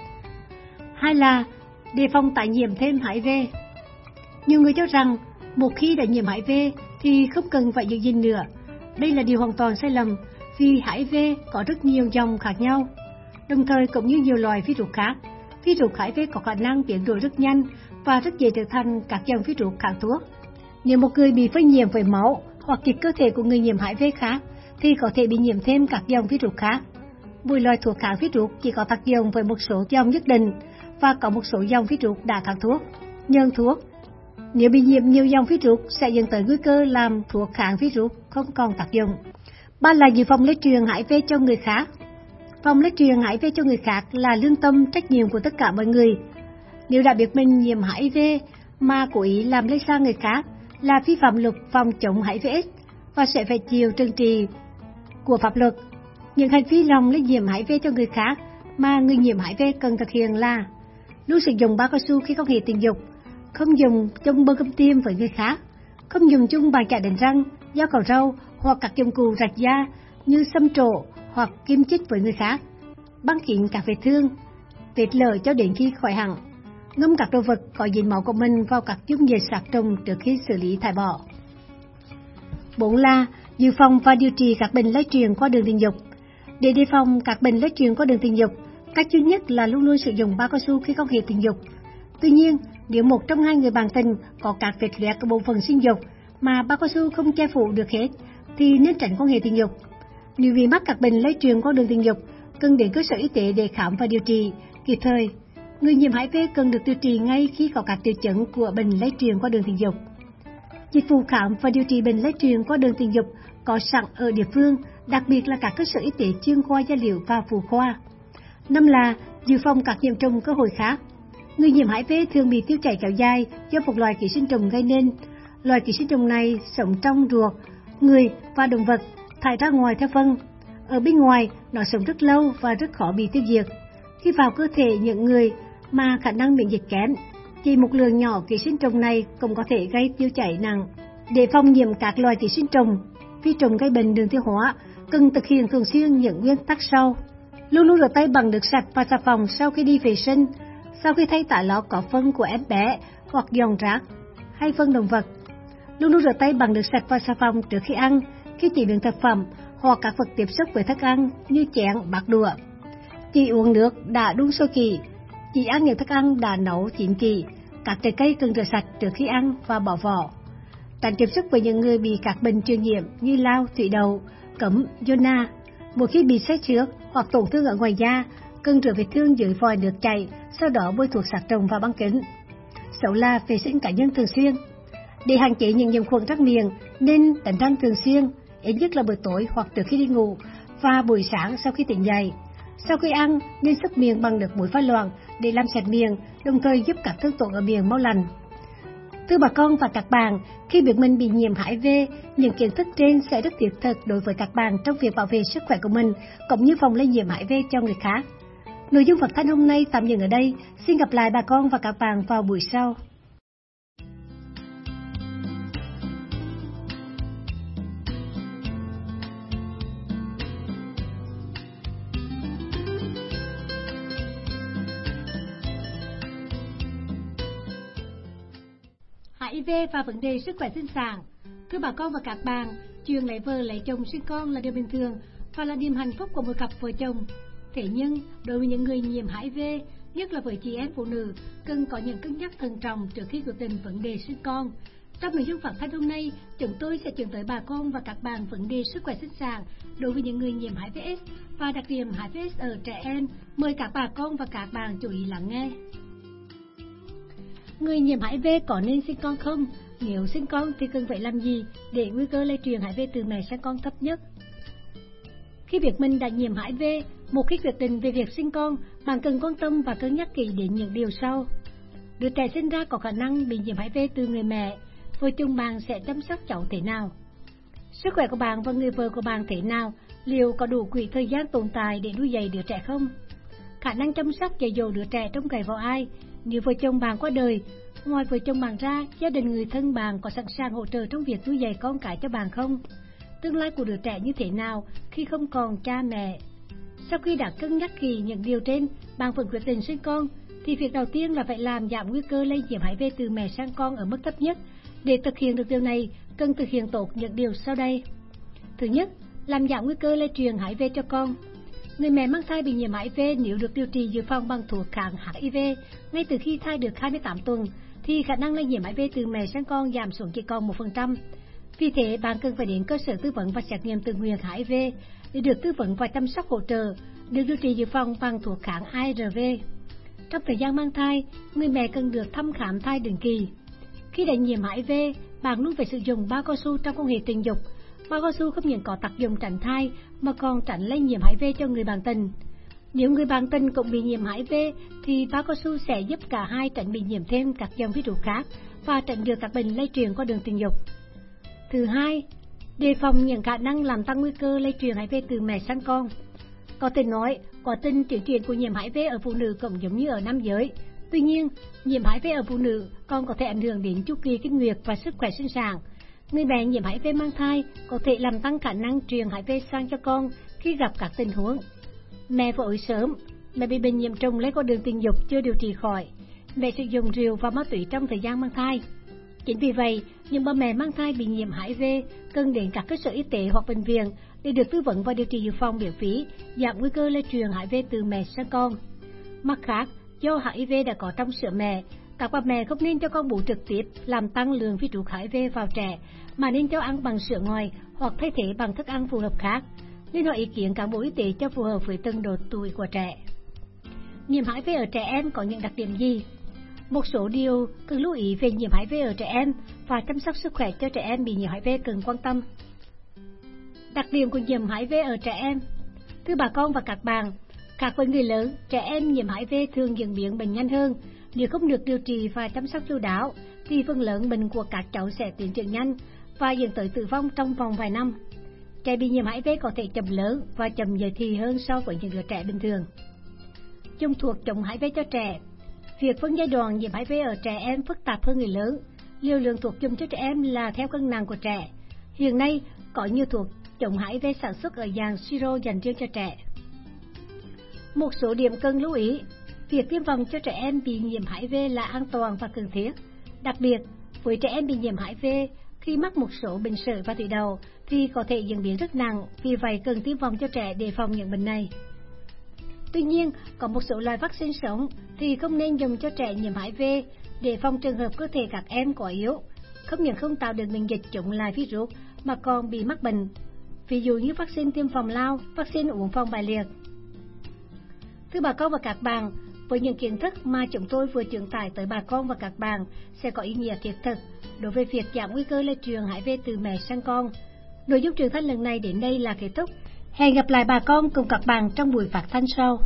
Hai là đề phòng tái nhiễm thêm hát i vê. Nhiều người cho rằng một khi đã nhiễm hát i vê thì không cần phải giữ gìn nữa. Đây là điều hoàn toàn sai lầm, vì hát i vê có rất nhiều dòng khác nhau, đồng thời cũng như nhiều loài virus khác. Virus hát i vê có khả năng biến đổi rất nhanh và rất dễ trở thành các dòng virus kháng thuốc. Nếu một người bị phơi nhiễm với máu hoặc dịch cơ thể của người nhiễm hát i vê khác, thì có thể bị nhiễm thêm các dòng virus khác. Mỗi loại thuốc kháng virus chỉ có tác dụng với một số dòng nhất định và có một số dòng virus đã kháng thuốc, nhân thuốc. Nếu bị nhiễm nhiều dòng virus sẽ dẫn tới nguy cơ làm thuốc kháng virus không còn tác dụng. Ba là dự phòng lây truyền hát i vê cho người khác. Phòng lây truyền hát i vê cho người khác là lương tâm trách nhiệm của tất cả mọi người. Nếu đã biết mình nhiễm hát i vê mà cố ý làm lây sang người khác là vi phạm luật phòng chống hát i vê và sẽ phải chịu trừng trị của pháp luật. Những hành vi lòng lây nhiễm hát i vê cho người khác mà người nhiễm hát i vê cần thực hiện là luôn sử dụng bao cao su khi quan hệ tình dục, không dùng chung bơm kim tiêm với người khác, không dùng chung bàn chải đánh răng, dao cạo râu hoặc các dụng cụ rạch da như xăm trổ hoặc kim chích với người khác, băng kín các vết thương, vết lở cho đến khi khỏi hẳn, ngâm các đồ vật có dính máu của mình vào các dung dịch sát trùng trước khi xử lý thải bỏ. Bốn là dự phòng và điều trị các bệnh lây truyền qua đường tình dục. Để đề phòng các bệnh lây truyền qua đường tình dục, cách duy nhất là luôn luôn sử dụng bao cao su khi quan hệ tình dục. Tuy nhiên, nếu một trong hai người bạn tình có các vết loét ở bộ phận sinh dục mà bao cao su không che phủ được hết, thì nên tránh quan hệ tình dục. Nếu bị mắc các bệnh lây truyền qua đường tình dục, cần đến cơ sở y tế để khám và điều trị kịp thời. Người nhiễm hát i vê cần được điều trị ngay khi có các triệu chứng của bệnh lây truyền qua đường tình dục. Dịch vụ khám và điều trị bệnh lây truyền qua đường tình dục có sẵn ở địa phương, đặc biệt là các cơ sở y tế chuyên khoa da liễu và phụ khoa. Năm là dự phòng các nhiễm trùng cơ hội khác. Người nhiễm hát i vê thường bị tiêu chảy kéo dài do một loài ký sinh trùng gây nên. Loài ký sinh trùng này sống trong ruột, người và động vật, thải ra ngoài theo phân. Ở bên ngoài, nó sống rất lâu và rất khó bị tiêu diệt. Khi vào cơ thể những người mà khả năng miễn dịch kém, chỉ một lượng nhỏ ký sinh trùng này cũng có thể gây tiêu chảy nặng. Để phòng nhiễm các loài ký sinh trùng, vi trùng gây bệnh đường tiêu hóa, cần thực hiện thường xuyên những nguyên tắc sau. Luôn luôn rửa tay bằng nước sạch và xà phòng sau khi đi vệ sinh, sau khi thay tả lọ có phân của em bé hoặc giòn rác hay phân động vật. Luôn luôn rửa tay bằng nước sạch và xà phòng trước khi ăn, khi chế biến thực phẩm hoặc các vật tiếp xúc với thức ăn như chén, bát đũa. Chỉ uống nước đã đun sôi kỹ, chỉ ăn những thức ăn đã nấu chín kỹ. Các trái cây cần rửa sạch trước khi ăn và bỏ vỏ. Tránh tiếp xúc với những người bị các bệnh truyền nhiễm như lao, thủy đậu, cúm, zona. Mỗi khi bị sét xước hoặc tổn thương ở ngoài da, cần rửa vết thương dưới vòi nước chảy, sau đó bôi thuốc sát trùng vào băng kính. Sáu là vệ sinh cá nhân thường xuyên. Để hạn chế những nhiễm khuẩn răng miệng, nên đánh răng thường xuyên, ít nhất là buổi tối hoặc trước khi đi ngủ và buổi sáng sau khi tỉnh dậy. Sau khi ăn, nên xúc miệng bằng nước muối pha loãng để làm sạch miệng, đồng thời giúp các thương tổn ở miệng mau lành. Thưa bà con và các bạn, khi biết mình bị nhiễm hát i vê, những kiến thức trên sẽ rất thiết thực đối với các bạn trong việc bảo vệ sức khỏe của mình, cũng như phòng lây nhiễm hát i vê cho người khác. Nội dung phát thanh hôm nay tạm dừng ở đây. Xin gặp lại bà con và các bạn vào buổi sau. hát i vê và vấn đề sức khỏe sinh sản. Thưa bà con và các bạn, chuyện lấy vợ lấy chồng sinh con là điều bình thường và là niềm hạnh phúc của một cặp vợ chồng. Thế nhưng, đối với những người nhiễm hát i vê, nhất là với chị em phụ nữ, cần có những cân nhắc thận trọng trước khi quyết định vấn đề sinh con. Trong nội dung phát thanh hôm nay, chúng tôi sẽ chuyển tới bà con và các bạn vấn đề sức khỏe sinh sản đối với những người nhiễm hát i vê ết và đặc điểm hát i vê ết ở trẻ em. Mời các bà con và các bạn chú ý lắng nghe. Người nhiễm hát i vê có nên sinh con không? Nếu sinh con thì cần phải làm gì để nguy cơ lây truyền hát i vê từ mẹ sang con thấp nhất? Khi biết mình đã nhiễm hát i vê, một khi quyết định về việc sinh con, bạn cần quan tâm và cân nhắc kỹ đến những điều sau. Đứa trẻ sinh ra có khả năng bị nhiễm hát i vê từ người mẹ, vợ chồng bạn sẽ chăm sóc cháu thế nào? Sức khỏe của bạn và người vợ của bạn thế nào? Liệu có đủ quỹ thời gian tồn tại để nuôi dạy đứa trẻ không? Khả năng chăm sóc dạy dỗ đứa trẻ trông cậy vào ai? Nếu vợ chồng bạn qua đời, ngoài vợ chồng bạn ra, gia đình người thân bạn có sẵn sàng hỗ trợ trong việc nuôi dạy con cái cho bạn không? Tương lai của đứa trẻ như thế nào khi không còn cha mẹ? Sau khi đã cân nhắc kỹ những điều trên, bạn vẫn quyết định sinh con, thì việc đầu tiên là phải làm giảm nguy cơ lây nhiễm hát i vê từ mẹ sang con ở mức thấp nhất. Để thực hiện được điều này, cần thực hiện tốt những điều sau đây. Thứ nhất, làm giảm nguy cơ lây truyền hát i vê cho con. Người mẹ mang thai bị nhiễm hát i vê nếu được điều trị dự phòng bằng thuốc kháng hát i vê ngay từ khi thai được hai mươi tám tuần, thì khả năng lây nhiễm hát i vê từ mẹ sang con giảm xuống chỉ còn một phần trăm. Vì thế, bạn cần phải đến cơ sở tư vấn và xét nghiệm tự nguyện hát i vê để được tư vấn và chăm sóc hỗ trợ, được điều trị dự phòng bằng thuốc kháng a rờ vê. Trong thời gian mang thai, người mẹ cần được thăm khám thai định kỳ. Khi đã nhiễm hát i vê, bạn luôn phải sử dụng bao cao su trong quan hệ tình dục. Bao cao su không những có tác dụng tránh thai mà còn tránh lây nhiễm hát i vê cho người bạn tình. Nếu người bạn tình cũng bị nhiễm hát i vê thì bao cao su sẽ giúp cả hai tránh bị nhiễm thêm các dòng virus khác và tránh được các bệnh lây truyền qua đường tình dục. Thứ hai, đề phòng những khả năng làm tăng nguy cơ lây truyền hát i vê từ mẹ sang con. Có thể nói, quá trình chuyển chuyển của nhiễm hát i vê ở phụ nữ cũng giống như ở nam giới. Tuy nhiên, nhiễm hát i vê ở phụ nữ còn có thể ảnh hưởng đến chu kỳ kinh nguyệt và sức khỏe sinh sản. Người mẹ nhiễm hát i vê mang thai có thể làm tăng khả năng truyền hát i vê sang cho con khi gặp các tình huống. Mẹ vợ ối sớm, mẹ bị bệnh nhiễm trùng lây qua đường tình dục chưa điều trị khỏi, mẹ sử dụng rượu và ma túy trong thời gian mang thai. Chính vì vậy, những bà mẹ mang thai bị nhiễm hát i vê cần đến các cơ sở y tế hoặc bệnh viện để được tư vấn và điều trị dự phòng miễn phí, giảm nguy cơ lây truyền hát i vê từ mẹ sang con. Mặt khác, do hát i vê đã có trong sữa mẹ, các bà mẹ không nên cho con bú trực tiếp làm tăng lượng virus hát i vê vào trẻ, mà nên cho ăn bằng sữa ngoài hoặc thay thế bằng thức ăn phù hợp khác. Nên hỏi ý kiến cán bộ y tế cho phù hợp với từng độ tuổi của trẻ. Nhiễm hát i vê ở trẻ em có những đặc điểm gì? Một số điều cần lưu ý về nhiễm hát i vê ở trẻ em và chăm sóc sức khỏe cho trẻ em bị nhiễm hát i vê cần quan tâm. Đặc điểm của nhiễm hát i vê ở trẻ em. Thưa bà con và các bạn, khác với người lớn, trẻ em nhiễm hát i vê thường diễn biến bệnh nhanh hơn. Nếu không được điều trị và chăm sóc chu đáo, thì phần lớn bệnh của các cháu sẽ tiến triển nhanh và dẫn tới tử vong trong vòng vài năm. Trẻ bị nhiễm hát i vê có thể chậm lớn và chậm dậy thì hơn so với những đứa trẻ bình thường. Dùng thuốc chống hát i vê cho trẻ. Việc phân giai đoạn nhiễm hát i vê ở trẻ em phức tạp hơn người lớn. Liều lượng thuốc dùng cho trẻ em là theo cân nặng của trẻ. Hiện nay, có nhiều thuốc chống hát i vê sản xuất ở dạng siro dành riêng cho trẻ. Một số điểm cần lưu ý. Việc tiêm phòng cho trẻ em bị nhiễm hát i vê là an toàn và cần thiết. Đặc biệt, với trẻ em bị nhiễm hát i vê, khi mắc một số bệnh sởi và thủy đậu thì có thể diễn biến rất nặng, vì vậy cần tiêm phòng cho trẻ để phòng những bệnh này. Tuy nhiên, có một số loại vaccine sống thì không nên dùng cho trẻ nhiễm hát i vê để phòng trường hợp cơ thể các em quá yếu, không những không tạo được miễn dịch chống lại virus mà còn bị mắc bệnh. Ví dụ như vaccine tiêm phòng lao, vaccine uống phòng bại liệt. Thưa bà con và các bạn, với những kiến thức mà chúng tôi vừa truyền tải tới bà con và các bạn sẽ có ý nghĩa thiết thực đối với việc giảm nguy cơ lây truyền hát i vê từ mẹ sang con. Nội dung truyền thanh lần này đến đây là kết thúc. Hẹn gặp lại bà con cùng các bạn trong buổi phát thanh sau.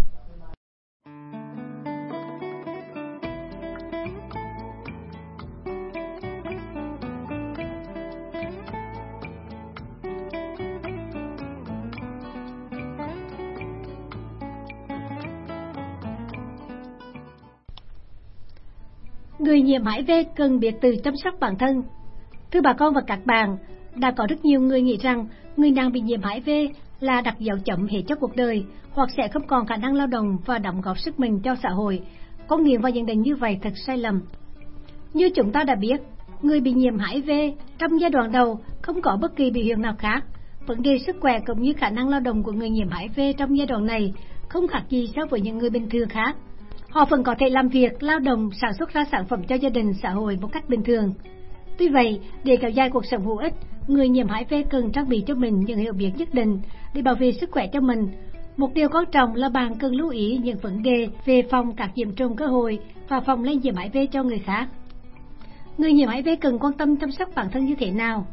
Người nhiễm hát i vê cần biết tự chăm sóc bản thân. Thưa bà con và các bạn, đã có rất nhiều người nghĩ rằng người đang bị nhiễm hát i vê là đặt dấu chấm hết cho cuộc đời, hoặc sẽ không còn khả năng lao động và đóng góp sức mình cho xã hội. Quan niệm và nhận định như vậy thật sai lầm. Như chúng ta đã biết, người bị nhiễm hát i vê trong giai đoạn đầu không có bất kỳ biểu hiện nào khác. Vấn đề sức khỏe cũng như khả năng lao động của người nhiễm hát i vê trong giai đoạn này không khác gì so với những người bình thường khác. Họ vẫn có thể làm việc, lao động, sản xuất ra sản phẩm cho gia đình, xã hội một cách bình thường. Tuy vậy, để kéo dài cuộc sống hữu ích, người nhiễm hát i vê cần trang bị cho mình những hiểu biết nhất định để bảo vệ sức khỏe cho mình. Một điều quan trọng là bạn cần lưu ý những vấn đề về phòng các nhiễm trùng cơ hội và phòng lây nhiễm hát i vê cho người khác. Người nhiễm hát i vê cần quan tâm chăm sóc bản thân như thế nào?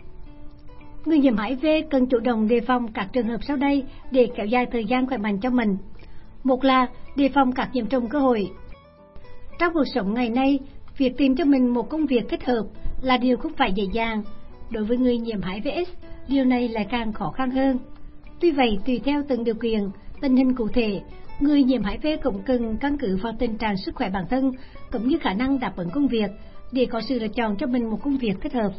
Người nhiễm hát i vê cần chủ động đề phòng các trường hợp sau đây để kéo dài thời gian khỏe mạnh cho mình. Một là đề phòng các nhiễm trùng cơ hội. Trong cuộc sống ngày nay, việc tìm cho mình một công việc thích hợp là điều không phải dễ dàng. Đối với người nhiễm hát i vê ết, điều này lại càng khó khăn hơn. Tuy vậy, tùy theo từng điều kiện, tình hình cụ thể, người nhiễm hát i vê cũng cần căn cứ vào tình trạng sức khỏe bản thân cũng như khả năng đáp ứng công việc để có sự lựa chọn cho mình một công việc thích hợp.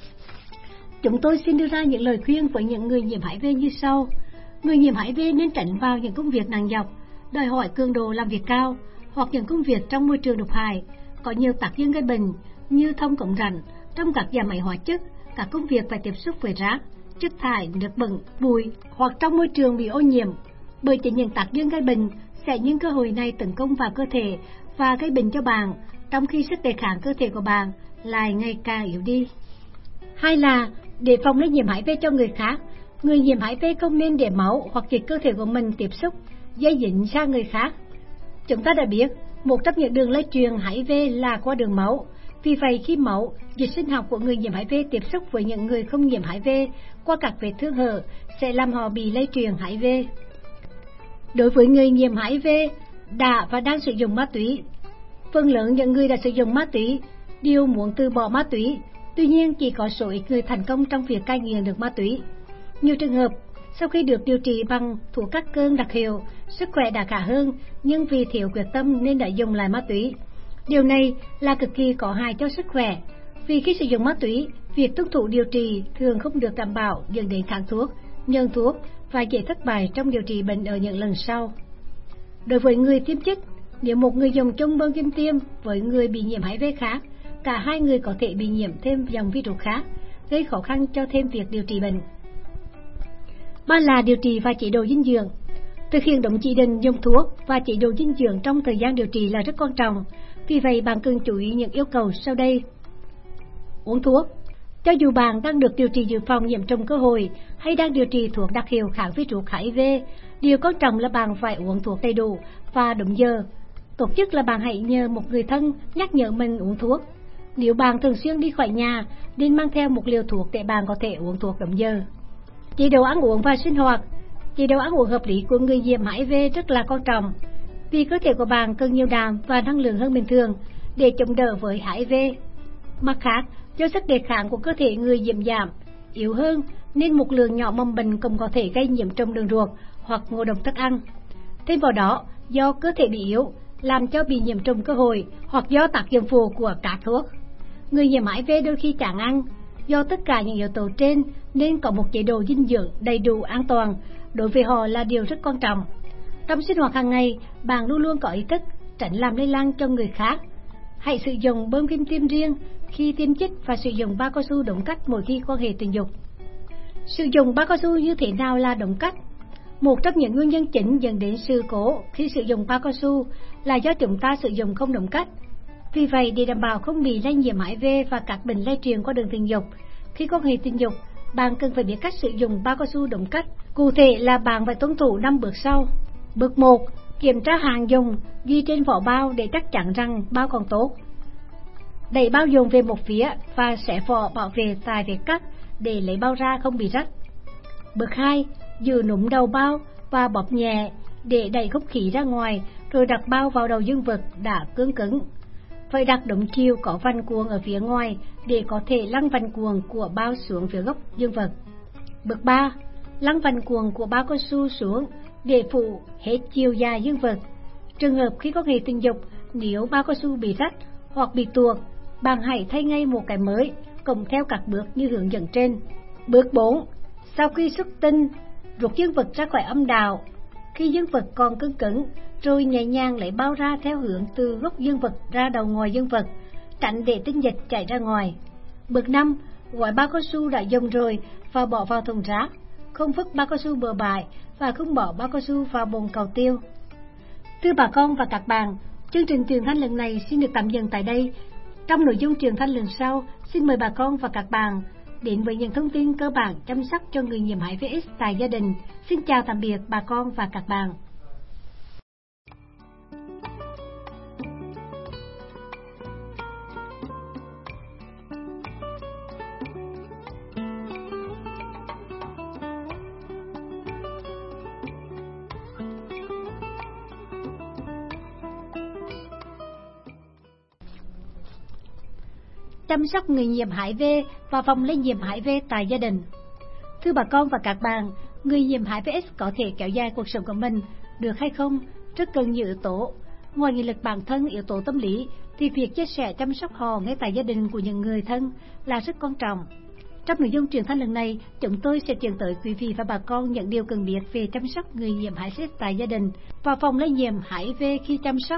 Chúng tôi xin đưa ra những lời khuyên với những người nhiễm hát i vê như sau. Người nhiễm hát i vê nên tránh vào những công việc nặng nhọc, đòi hỏi cường độ làm việc cao, hoặc những công việc trong môi trường độc hại, có nhiều tác nhân gây bệnh như thông cống rãnh, trong các nhà máy hóa chất, các công việc phải tiếp xúc với rác, chất thải, nước bẩn, bụi, hoặc trong môi trường bị ô nhiễm. Bởi chính những tác nhân gây bệnh sẽ nhân cơ hội này tấn công vào cơ thể và gây bệnh cho bạn, trong khi sức đề kháng cơ thể của bạn lại ngày càng yếu đi. Hai là để phòng lây nhiễm hát i vê cho người khác. Người nhiễm hát i vê không nên để máu hoặc dịch cơ thể của mình tiếp xúc, dây dính sang người khác. Chúng ta đã biết, một trong những đường lây truyền hát i vê là qua đường máu. Vì vậy, khi máu, dịch sinh học của người nhiễm hát i vê tiếp xúc với những người không nhiễm hát i vê qua các vết thương hở sẽ làm họ bị lây truyền hát i vê. Đối với người nhiễm hát i vê đã và đang sử dụng ma túy, phần lớn những người đã sử dụng ma túy đều muốn từ bỏ ma túy. Tuy nhiên, chỉ có số ít người thành công trong việc cai nghiện được ma túy. Nhiều trường hợp, sau khi được điều trị bằng thuốc cắt cơn đặc hiệu, sức khỏe đã khá hơn, nhưng vì thiếu quyết tâm nên đã dùng lại ma túy. Điều này là cực kỳ có hại cho sức khỏe, vì khi sử dụng ma túy, việc tuân thủ điều trị thường không được đảm bảo, dẫn đến kháng thuốc, nhờn thuốc và dễ thất bại trong điều trị bệnh ở những lần sau. Đối với người tiêm chích, nếu một người dùng chung bơm kim tiêm với người bị nhiễm hát i vê khác, cả hai người có thể bị nhiễm thêm dòng virus khác, gây khó khăn cho thêm việc điều trị bệnh. Ba là điều trị và chế độ dinh dưỡng. Thực hiện đúng chỉ định dùng thuốc và chế độ dinh dưỡng trong thời gian điều trị là rất quan trọng. Vì vậy, bạn cần chú ý những yêu cầu sau đây. Uống thuốc. Cho dù bạn đang được điều trị dự phòng nhiễm trùng cơ hội hay đang điều trị thuốc đặc hiệu kháng virus hát i vê, điều quan trọng là bạn phải uống thuốc đầy đủ và đúng giờ. Tốt nhất là bạn hãy nhờ một người thân nhắc nhở mình uống thuốc. Nếu bạn thường xuyên đi khỏi nhà, nên mang theo một liều thuốc để bạn có thể uống thuốc đúng giờ. Chế độ ăn uống và sinh hoạt. Chế độ ăn uống hợp lý của người nhiễm hát i vê rất là quan trọng, vì cơ thể của bạn cần nhiều đạm và năng lượng hơn bình thường để chống đỡ với hát i vê. Mặt khác, do sức đề kháng của cơ thể người nhiễm giảm, yếu hơn, nên một lượng nhỏ mầm bệnh cũng có thể gây nhiễm trùng đường ruột hoặc ngộ độc thức ăn. Thêm vào đó, do cơ thể bị yếu, làm cho bị nhiễm trùng cơ hội hoặc do tác dụng phụ của các thuốc. Người nhiễm hát i vê đôi khi chán ăn. Do tất cả những yếu tố trên nên có một chế độ dinh dưỡng đầy đủ an toàn đối với họ là điều rất quan trọng. Trong sinh hoạt hàng ngày, bạn luôn luôn có ý thức tránh làm lây lan cho người khác. Hãy sử dụng bơm kim tiêm riêng khi tiêm chích và sử dụng bao cao su đúng cách mỗi khi quan hệ tình dục. Sử dụng bao cao su như thế nào là đúng cách? Một trong những nguyên nhân chính dẫn đến sự cố khi sử dụng bao cao su là do chúng ta sử dụng không đúng cách. Vì vậy, để đảm bảo không bị lây nhiễm hát i vê và các bệnh lây truyền qua đường tình dục, khi quan hệ tình dục, bạn cần phải biết cách sử dụng bao cao su đúng cách. Cụ thể là bạn phải tuân thủ năm bước sau. Bước một. Kiểm tra hàng dùng, ghi trên vỏ bao để chắc chắn rằng bao còn tốt. Đẩy bao dùng về một phía và xẻ vỏ bảo vệ tại vết cắt để lấy bao ra không bị rách. Bước hai. Giữ núm đầu bao và bóp nhẹ để đẩy không khí ra ngoài, rồi đặt bao vào đầu dương vật đã cương cứng. Phải đặt đúng chiều có vành cuồng ở phía ngoài để có thể lăn vành cuồng của bao xuống phía gốc dương vật. Bước ba. Lăn vành cuồng của bao cao su xuống để phụ hết chiều dài dương vật. Trường hợp khi quan hệ tình dục, nếu bao cao su bị rách hoặc bị tuột, bạn hãy thay ngay một cái mới, cùng theo các bước như hướng dẫn trên. Bước bốn. Sau khi xuất tinh, rút dương vật ra khỏi âm đạo. Khi dương vật còn cứng cứng, rồi nhẹ nhàng lấy bao ra theo hướng từ gốc dương vật ra đầu ngoài dương vật, tránh để tinh dịch chảy ra ngoài. Bước năm. Gói bao cao su đã dùng rồi và bỏ vào thùng rác, không vứt bao cao su bừa bãi và không bỏ bao cao su vào bồn cầu tiêu. Thưa bà con và các bạn, chương trình truyền thanh lần này xin được tạm dừng tại đây. Trong nội dung truyền thanh lần sau, xin mời bà con và các bạn đến với những thông tin cơ bản chăm sóc cho người nhiễm hát i vê ết tại gia đình. Xin chào tạm biệt bà con và các bạn. Chăm sóc người nhiễm hát i vê và phòng lây nhiễm hát i vê tại gia đình. Thưa bà con và các bạn, người nhiễm hát i vê ết có thể kéo dài cuộc sống của mình được hay không rất cần nhiều yếu tố. Ngoài nghị lực bản thân, yếu tố tâm lý, thì việc chia sẻ chăm sóc họ ngay tại gia đình của những người thân là rất quan trọng. Trong nội dung truyền thanh lần này, chúng tôi sẽ chuyển tới quý vị và bà con những điều cần biết về chăm sóc người nhiễm hát i vê ết tại gia đình và phòng lây nhiễm hát i vê khi chăm sóc.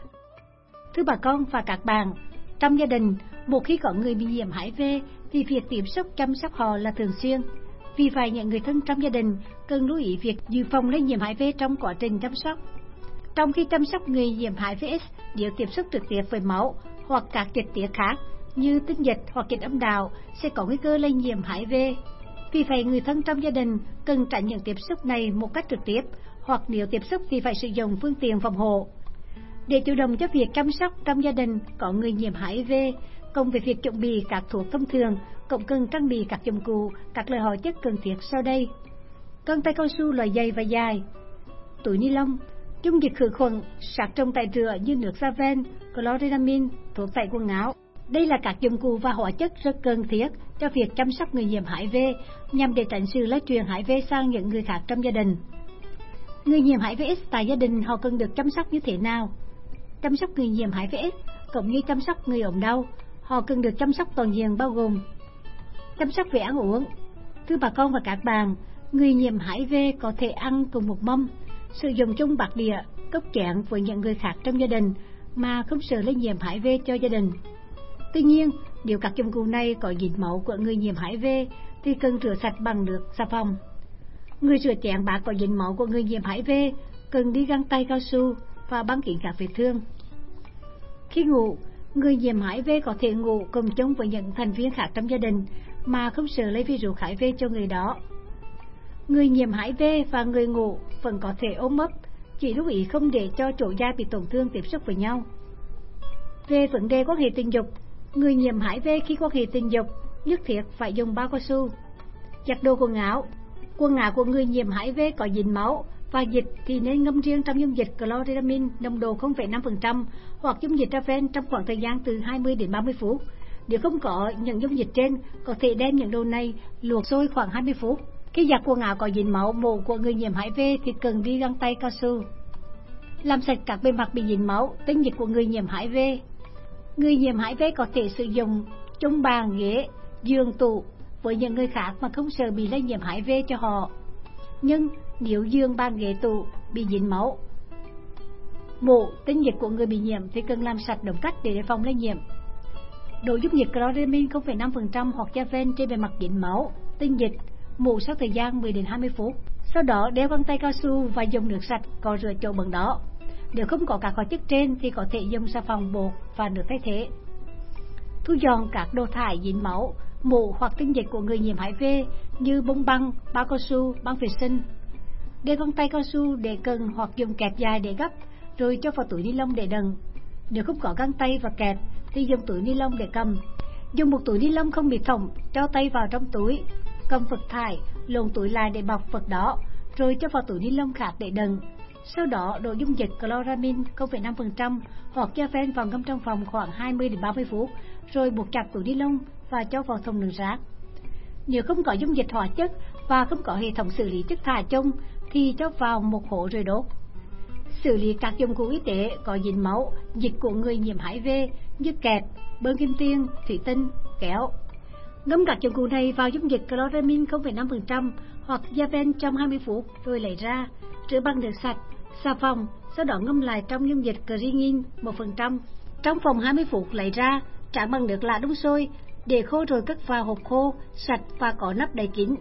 Thưa bà con và các bạn, trong gia đình, một khi có người bị nhiễm hát i vê thì việc tiếp xúc chăm sóc họ là thường xuyên. Vì vậy, những người thân trong gia đình cần lưu ý việc dự phòng lây nhiễm hát i vê trong quá trình chăm sóc. Trong khi chăm sóc người nhiễm hát i vê ết, nếu tiếp xúc trực tiếp với máu hoặc các dịch tiết khác như tinh dịch hoặc dịch âm đạo sẽ có nguy cơ lây nhiễm hát i vê. Vì vậy, người thân trong gia đình cần tránh những tiếp xúc này một cách trực tiếp, hoặc nếu tiếp xúc thì phải sử dụng phương tiện phòng hộ. Để chủ động cho việc chăm sóc trong gia đình có người nhiễm hát i vê, cùng với việc chuẩn bị các thuốc thông thường, cũng cần trang bị các dụng cụ, các lời hỏi chất cần thiết sau đây: găng tay cao su loại dày và dài, túi ni lông, dung dịch khử khuẩn, sát trùng tẩy rửa như nước Javel, chloramine, thuốc tẩy quần áo. Đây là các dụng cụ và hóa chất rất cần thiết cho việc chăm sóc người nhiễm hát i vê nhằm để tránh sự lây truyền hát i vê sang những người khác trong gia đình. Người nhiễm hát i vê ết tại gia đình họ cần được chăm sóc như thế nào? Chăm sóc người nhiễm hát i vê ết cũng như chăm sóc người ốm đau, họ cần được chăm sóc toàn diện bao gồm chăm sóc về ăn uống. Thưa bà con và các bạn, người nhiễm hát i vê có thể ăn cùng một mâm, sử dụng chung bát đĩa, cốc chén với những người khác trong gia đình mà không sợ lây nhiễm hát i vê cho gia đình. Tuy nhiên, nếu các dụng cụ này có dính máu của người nhiễm hát i vê thì cần rửa sạch bằng nước xà phòng. Người rửa chén bát có dính máu của người nhiễm hát i vê cần đi găng tay cao su và băng kín các vết thương. Khi ngủ, người nhiễm hát i vê có thể ngủ cùng chung với những thành viên khác trong gia đình mà không sợ lấy virus hát i vê cho người đó. Người nhiễm hát i vê và người ngủ vẫn có thể ôm ấp, Chỉ lưu ý không để cho chỗ da bị tổn thương tiếp xúc với nhau. Về vấn đề quan hệ tình dục, người nhiễm hát i vê khi quan hệ tình dục nhất thiết phải dùng bao cao su. Giặt đồ quần áo. Quần áo của người nhiễm hát i vê có dính máu và dịch thì nên ngâm riêng trong dung dịch chloramine nồng độ không phẩy năm phần trăm hoặc dung dịch Raven trong khoảng thời gian từ hai mươi đến ba mươi phút. Nếu không có những dung dịch trên, có thể đem những đồ này luộc sôi khoảng hai mươi phút. Khi giặt quần áo có dính máu mủ của người nhiễm hát i vê thì cần đi găng tay cao su. Làm sạch các bề mặt bị dính máu, tinh dịch của người nhiễm hát i vê. Người nhiễm hát i vê có thể sử dụng chung bàn, ghế, giường, tủ với những người khác mà không sợ bị lây nhiễm hát i vê cho họ. Nhưng nếu giường, bàn, ghế, tủ bị dính máu mủ, tinh dịch của người bị nhiễm thì cần làm sạch đúng cách để đề phòng lây nhiễm. Đổ dung dịch chloramine không phẩy năm phần trăm hoặc Raven trên bề mặt dính máu, tinh dịch, mủ sau thời gian mười đến hai mươi phút. Sau đó đeo găng tay cao su và dùng nước sạch cọ rửa chỗ bẩn đó. Nếu không có các hóa chất trên thì có thể dùng xà phòng bột và nước thay thế. Thu dọn các đồ thải dính máu, mủ hoặc tinh dịch của người nhiễm hát i vê như bông băng, bao cao su, băng vệ sinh. Đeo găng tay cao su để cần hoặc dùng kẹp dài để gấp, rồi cho vào túi ni lông để đựng. Nếu không có găng tay và kẹp thì dùng túi ni lông để cầm. Dùng một túi ni lông không bị thủng, cho tay vào trong túi, cầm vật thải, lộn túi lại để bọc vật đó, rồi cho vào túi ni lông khác để đựng. Sau đó đổ dung dịch chloramine không phẩy năm phần trăm hoặc Raven vào ngâm trong phòng khoảng hai mươi đến ba mươi phút, rồi buộc chặt túi ni lông và cho vào thùng đựng rác. Nếu không có dung dịch hóa chất và không có hệ thống xử lý chất thải chung thì cho vào một hố rồi đốt. Xử lý các dụng cụ y tế có dính máu, dịch của người nhiễm hát i vê như kẹp, bơm kim tiêm, thủy tinh, kéo. Ngâm các dụng cụ này vào dung dịch chloramine không phẩy năm phần trăm hoặc Raven trong hai mươi phút rồi lấy ra, rửa bằng nước sạch, xà phòng, sau đó ngâm lại trong dung dịch chlorine một phần trăm. Trong vòng hai mươi phút lấy ra, tráng bằng nước lã đun sôi, để khô rồi cất vào hộp khô, sạch và có nắp đậy kín.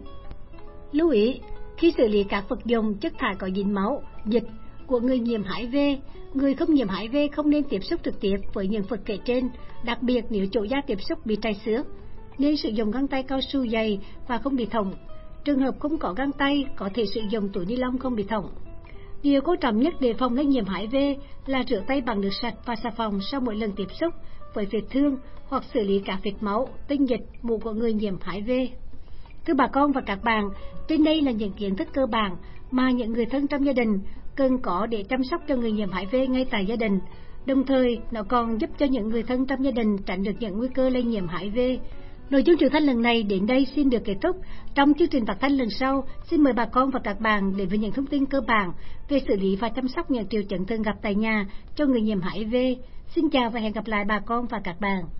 Lưu ý, khi xử lý các vật dụng chất thải có dính máu, dịch của người nhiễm hát i vê, người không nhiễm hát i vê không nên tiếp xúc trực tiếp với những vật kể trên, đặc biệt nếu chỗ da tiếp xúc bị trầy xước. Nên sử dụng găng tay cao su dày và không bị thủng. Trường hợp không có găng tay, có thể sử dụng túi ni lông không bị thủng. Điều quan trọng nhất để phòng lây nhiễm hát i vê là rửa tay bằng nước sạch và xà phòng sau mỗi lần tiếp xúc với vết thương hoặc xử lý các vết máu, tinh dịch, mủ của người nhiễm hát i vê. Thưa bà con và các bạn, trên đây là những kiến thức cơ bản mà những người thân trong gia đình cần có để chăm sóc cho người nhiễm hát i vê ngay tại gia đình. Đồng thời, nó còn giúp cho những người thân trong gia đình tránh được những nguy cơ lây nhiễm hát i vê. Nội dung truyền thanh lần này đến đây xin được kết thúc. Trong chương trình phát thanh lần sau, xin mời bà con và các bạn đến với những thông tin cơ bản về xử lý và chăm sóc những triệu chứng thường gặp tại nhà cho người nhiễm hát i vê. Xin chào và hẹn gặp lại bà con và các bạn.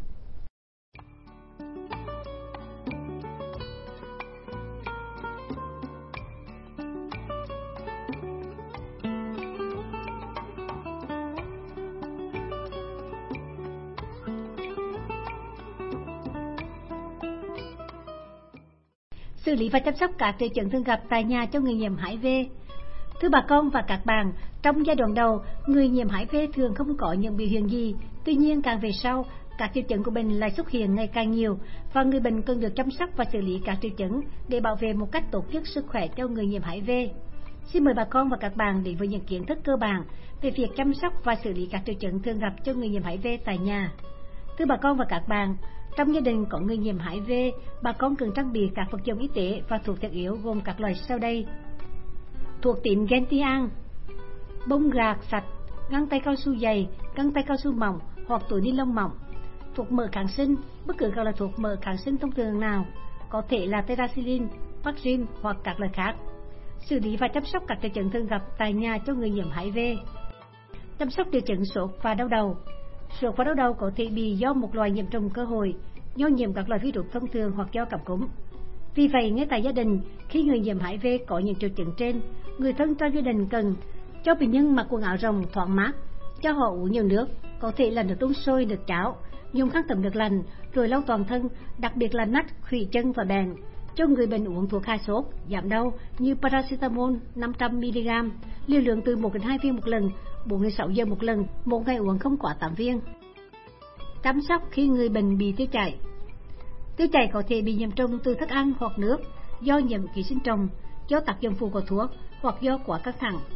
Xử lý và chăm sóc các triệu chứng thường gặp tại nhà cho người nhiễm hát i vê. Thưa bà con và các bạn, trong giai đoạn đầu, người nhiễm hát i vê thường không có những biểu hiện gì. Tuy nhiên, càng về sau, các triệu chứng của bệnh lại xuất hiện ngày càng nhiều và người bệnh cần được chăm sóc và xử lý các triệu chứng để bảo vệ một cách tốt nhất sức khỏe cho người nhiễm hát i vê. Xin mời bà con và các bạn đến với những kiến thức cơ bản về việc chăm sóc và xử lý các triệu chứng thường gặp cho người nhiễm hát i vê tại nhà. Thưa bà con và các bạn, trong gia đình có người nhiễm hát i vê, bà con cần trang bị các vật dụng y tế và thuốc thiết yếu gồm các loại sau đây: thuốc tím Gentian, bông gạc sạch, găng tay cao su dày, găng tay cao su mỏng hoặc túi ni lông mỏng, thuốc mỡ kháng sinh, bất cứ các loại thuốc mỡ kháng sinh thông thường nào, có thể là tetracycline, Paxil hoặc các loại khác. Xử lý và chăm sóc các triệu chứng thường gặp tại nhà cho người nhiễm hát i vê. Chăm sóc triệu chứng sốt và đau đầu. Sốt và đau đầu có thể bị do một loại nhiễm trùng cơ hội, do nhiễm các loại virus thông thường hoặc do cảm cúm. Vì vậy, ngay tại gia đình, khi người nhiễm hát i vê có những triệu chứng trên, người thân trong gia đình cần cho bệnh nhân mặc quần áo rộng thoáng mát, cho họ uống nhiều nước, có thể là nước đun sôi, nước cháo, dùng khăn tẩm nước lạnh, rồi lau toàn thân, đặc biệt là nách, khuỷu chân và bẹn. Cho người bệnh uống thuốc hạ sốt, giảm đau như paracetamol năm trăm mi li gam, liều lượng từ một đến hai viên một lần, bốn đến sáu giờ một lần, một ngày uống không quá tám viên. Chăm sóc khi người bệnh bị tiêu chảy. Tiêu chảy có thể bị nhiễm trùng từ thức ăn hoặc nước, do nhiễm ký sinh trùng, do tác dụng phụ của thuốc hoặc do quá căng thẳng.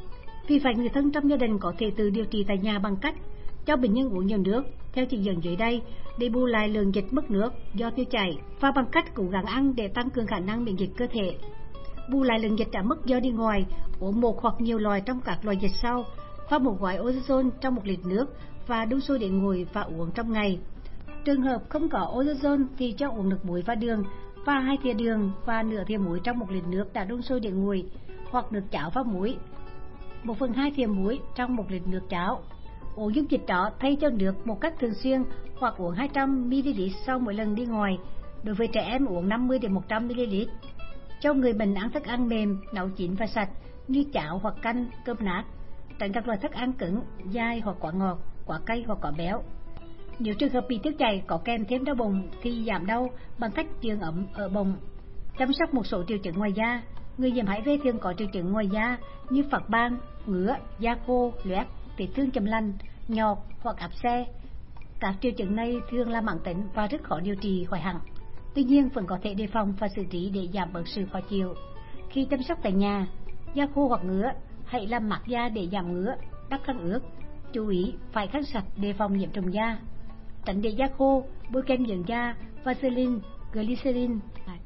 Vì vậy, người thân trong gia đình có thể tự điều trị tại nhà bằng cách cho bệnh nhân uống nhiều nước theo chỉ dẫn dưới đây để bù lại lượng dịch mất nước do tiêu chảy, và bằng cách cố gắng ăn để tăng cường khả năng miễn dịch cơ thể. Bù lại lượng dịch đã mất do đi ngoài, uống một hoặc nhiều loại trong các loại dịch sau, pha một gói Orezon trong một lít nước và đun sôi để nguội và uống trong ngày. Trường hợp không có Orezon thì cho uống nước muối và đường, pha hai thìa đường và nửa thìa muối trong một lít nước đã đun sôi để nguội, hoặc nước cháo và muối, một phần hai thìa muối trong một lít nước cháo. Uống dung dịch đó thay cho nước một cách thường xuyên, hoặc uống hai trăm mi li lít sau mỗi lần đi ngoài. Đối với trẻ em uống năm mươi đến một trăm mi li lít. Cho người bệnh ăn thức ăn mềm, nấu chín và sạch như cháo hoặc canh, cơm nát, tránh các loại thức ăn cứng, dai hoặc quá ngọt, quá cay hoặc quá béo. Nếu trường hợp bị tiêu chảy có kèm thêm đau bụng thì giảm đau bằng cách chườm ấm ở bụng. Chăm sóc một số triệu chứng ngoài da. Người nhiễm hát i vê thường có triệu chứng ngoài da như phát ban, ngứa, da khô, loét, vết thương chầm lành, nhọt hoặc áp xe. Các triệu chứng này thường là mãn tính và rất khó điều trị khỏi hẳn. Tuy nhiên, vẫn có thể đề phòng và xử trí để giảm bớt sự khó chịu. Khi chăm sóc tại nhà, da khô hoặc ngứa, hãy làm mát da để giảm ngứa, đắp khăn ướt. Chú ý phải khăn sạch đề phòng nhiễm trùng da. Tránh để da khô, bôi kem dưỡng da, Vaseline, glycerin.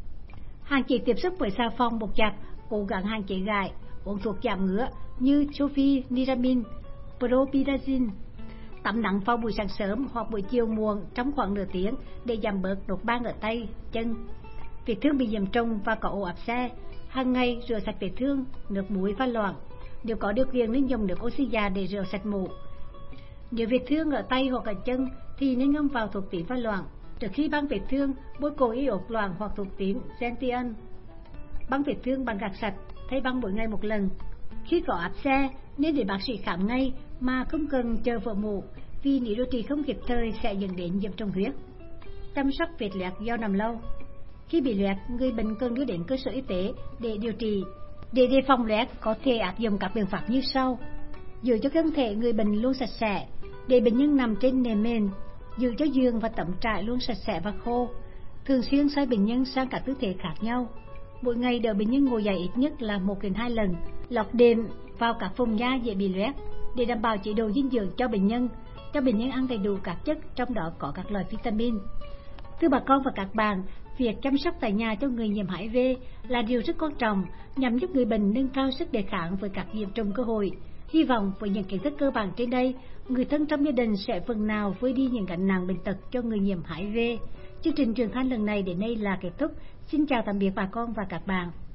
Hạn chế tiếp xúc với xà phòng bột giặt, cố gắng hạn chế gãi, uống thuốc giảm ngứa như Clofeniramine, Propidazine. Tắm nắng vào buổi sáng sớm hoặc buổi chiều muộn trong khoảng nửa tiếng để giảm bớt đốt ban ở tay, chân. Vết thương bị nhiễm trùng và có ổ áp xe, hàng ngày rửa sạch vết thương, nước muối và loãng. Nếu có điều kiện nên dùng nước oxy già để rửa sạch mủ. Nếu vết thương ở tay hoặc ở chân thì nên ngâm vào thuốc tím và loãng. Trước khi băng vết thương, bôi cồn iốt loãng hoặc thuốc tím Gentian. Băng vết thương bằng gạc sạch, thay băng mỗi ngày một lần. Khi có áp xe, nên để bác sĩ khám ngay mà không cần chờ vỡ mủ, vì nếu điều trị không kịp thời sẽ dẫn đến nhiễm trùng huyết. Chăm sóc vết loét do nằm lâu. Khi bị loét, người bệnh cần đưa đến cơ sở y tế để điều trị. Để đề phòng loét, có thể áp dụng các biện pháp như sau: giữ cho thân thể người bệnh luôn sạch sẽ, để bệnh nhân nằm trên nệm mềm, giữ cho giường và tấm trải luôn sạch sẽ và khô. Thường xuyên xoay bệnh nhân sang các tư thế khác nhau. Mỗi ngày đợi bệnh nhân ngồi dậy ít nhất là một đến hai lần. Lọc đệm vào các vùng da dễ bị loét để đảm bảo chế độ dinh dưỡng cho bệnh nhân. Cho bệnh nhân ăn đầy đủ các chất, trong đó có các loại vitamin. Thưa bà con và các bạn, việc chăm sóc tại nhà cho người nhiễm hát i vê là điều rất quan trọng nhằm giúp người bệnh nâng cao sức đề kháng với các nhiễm trùng cơ hội. Hy vọng với những kiến thức cơ bản trên đây, người thân trong gia đình sẽ phần nào vơi đi những gánh nặng bệnh tật cho người nhiễm hát i vê. Chương trình truyền thanh lần này đến đây là kết thúc. Xin chào tạm biệt bà con và các bạn.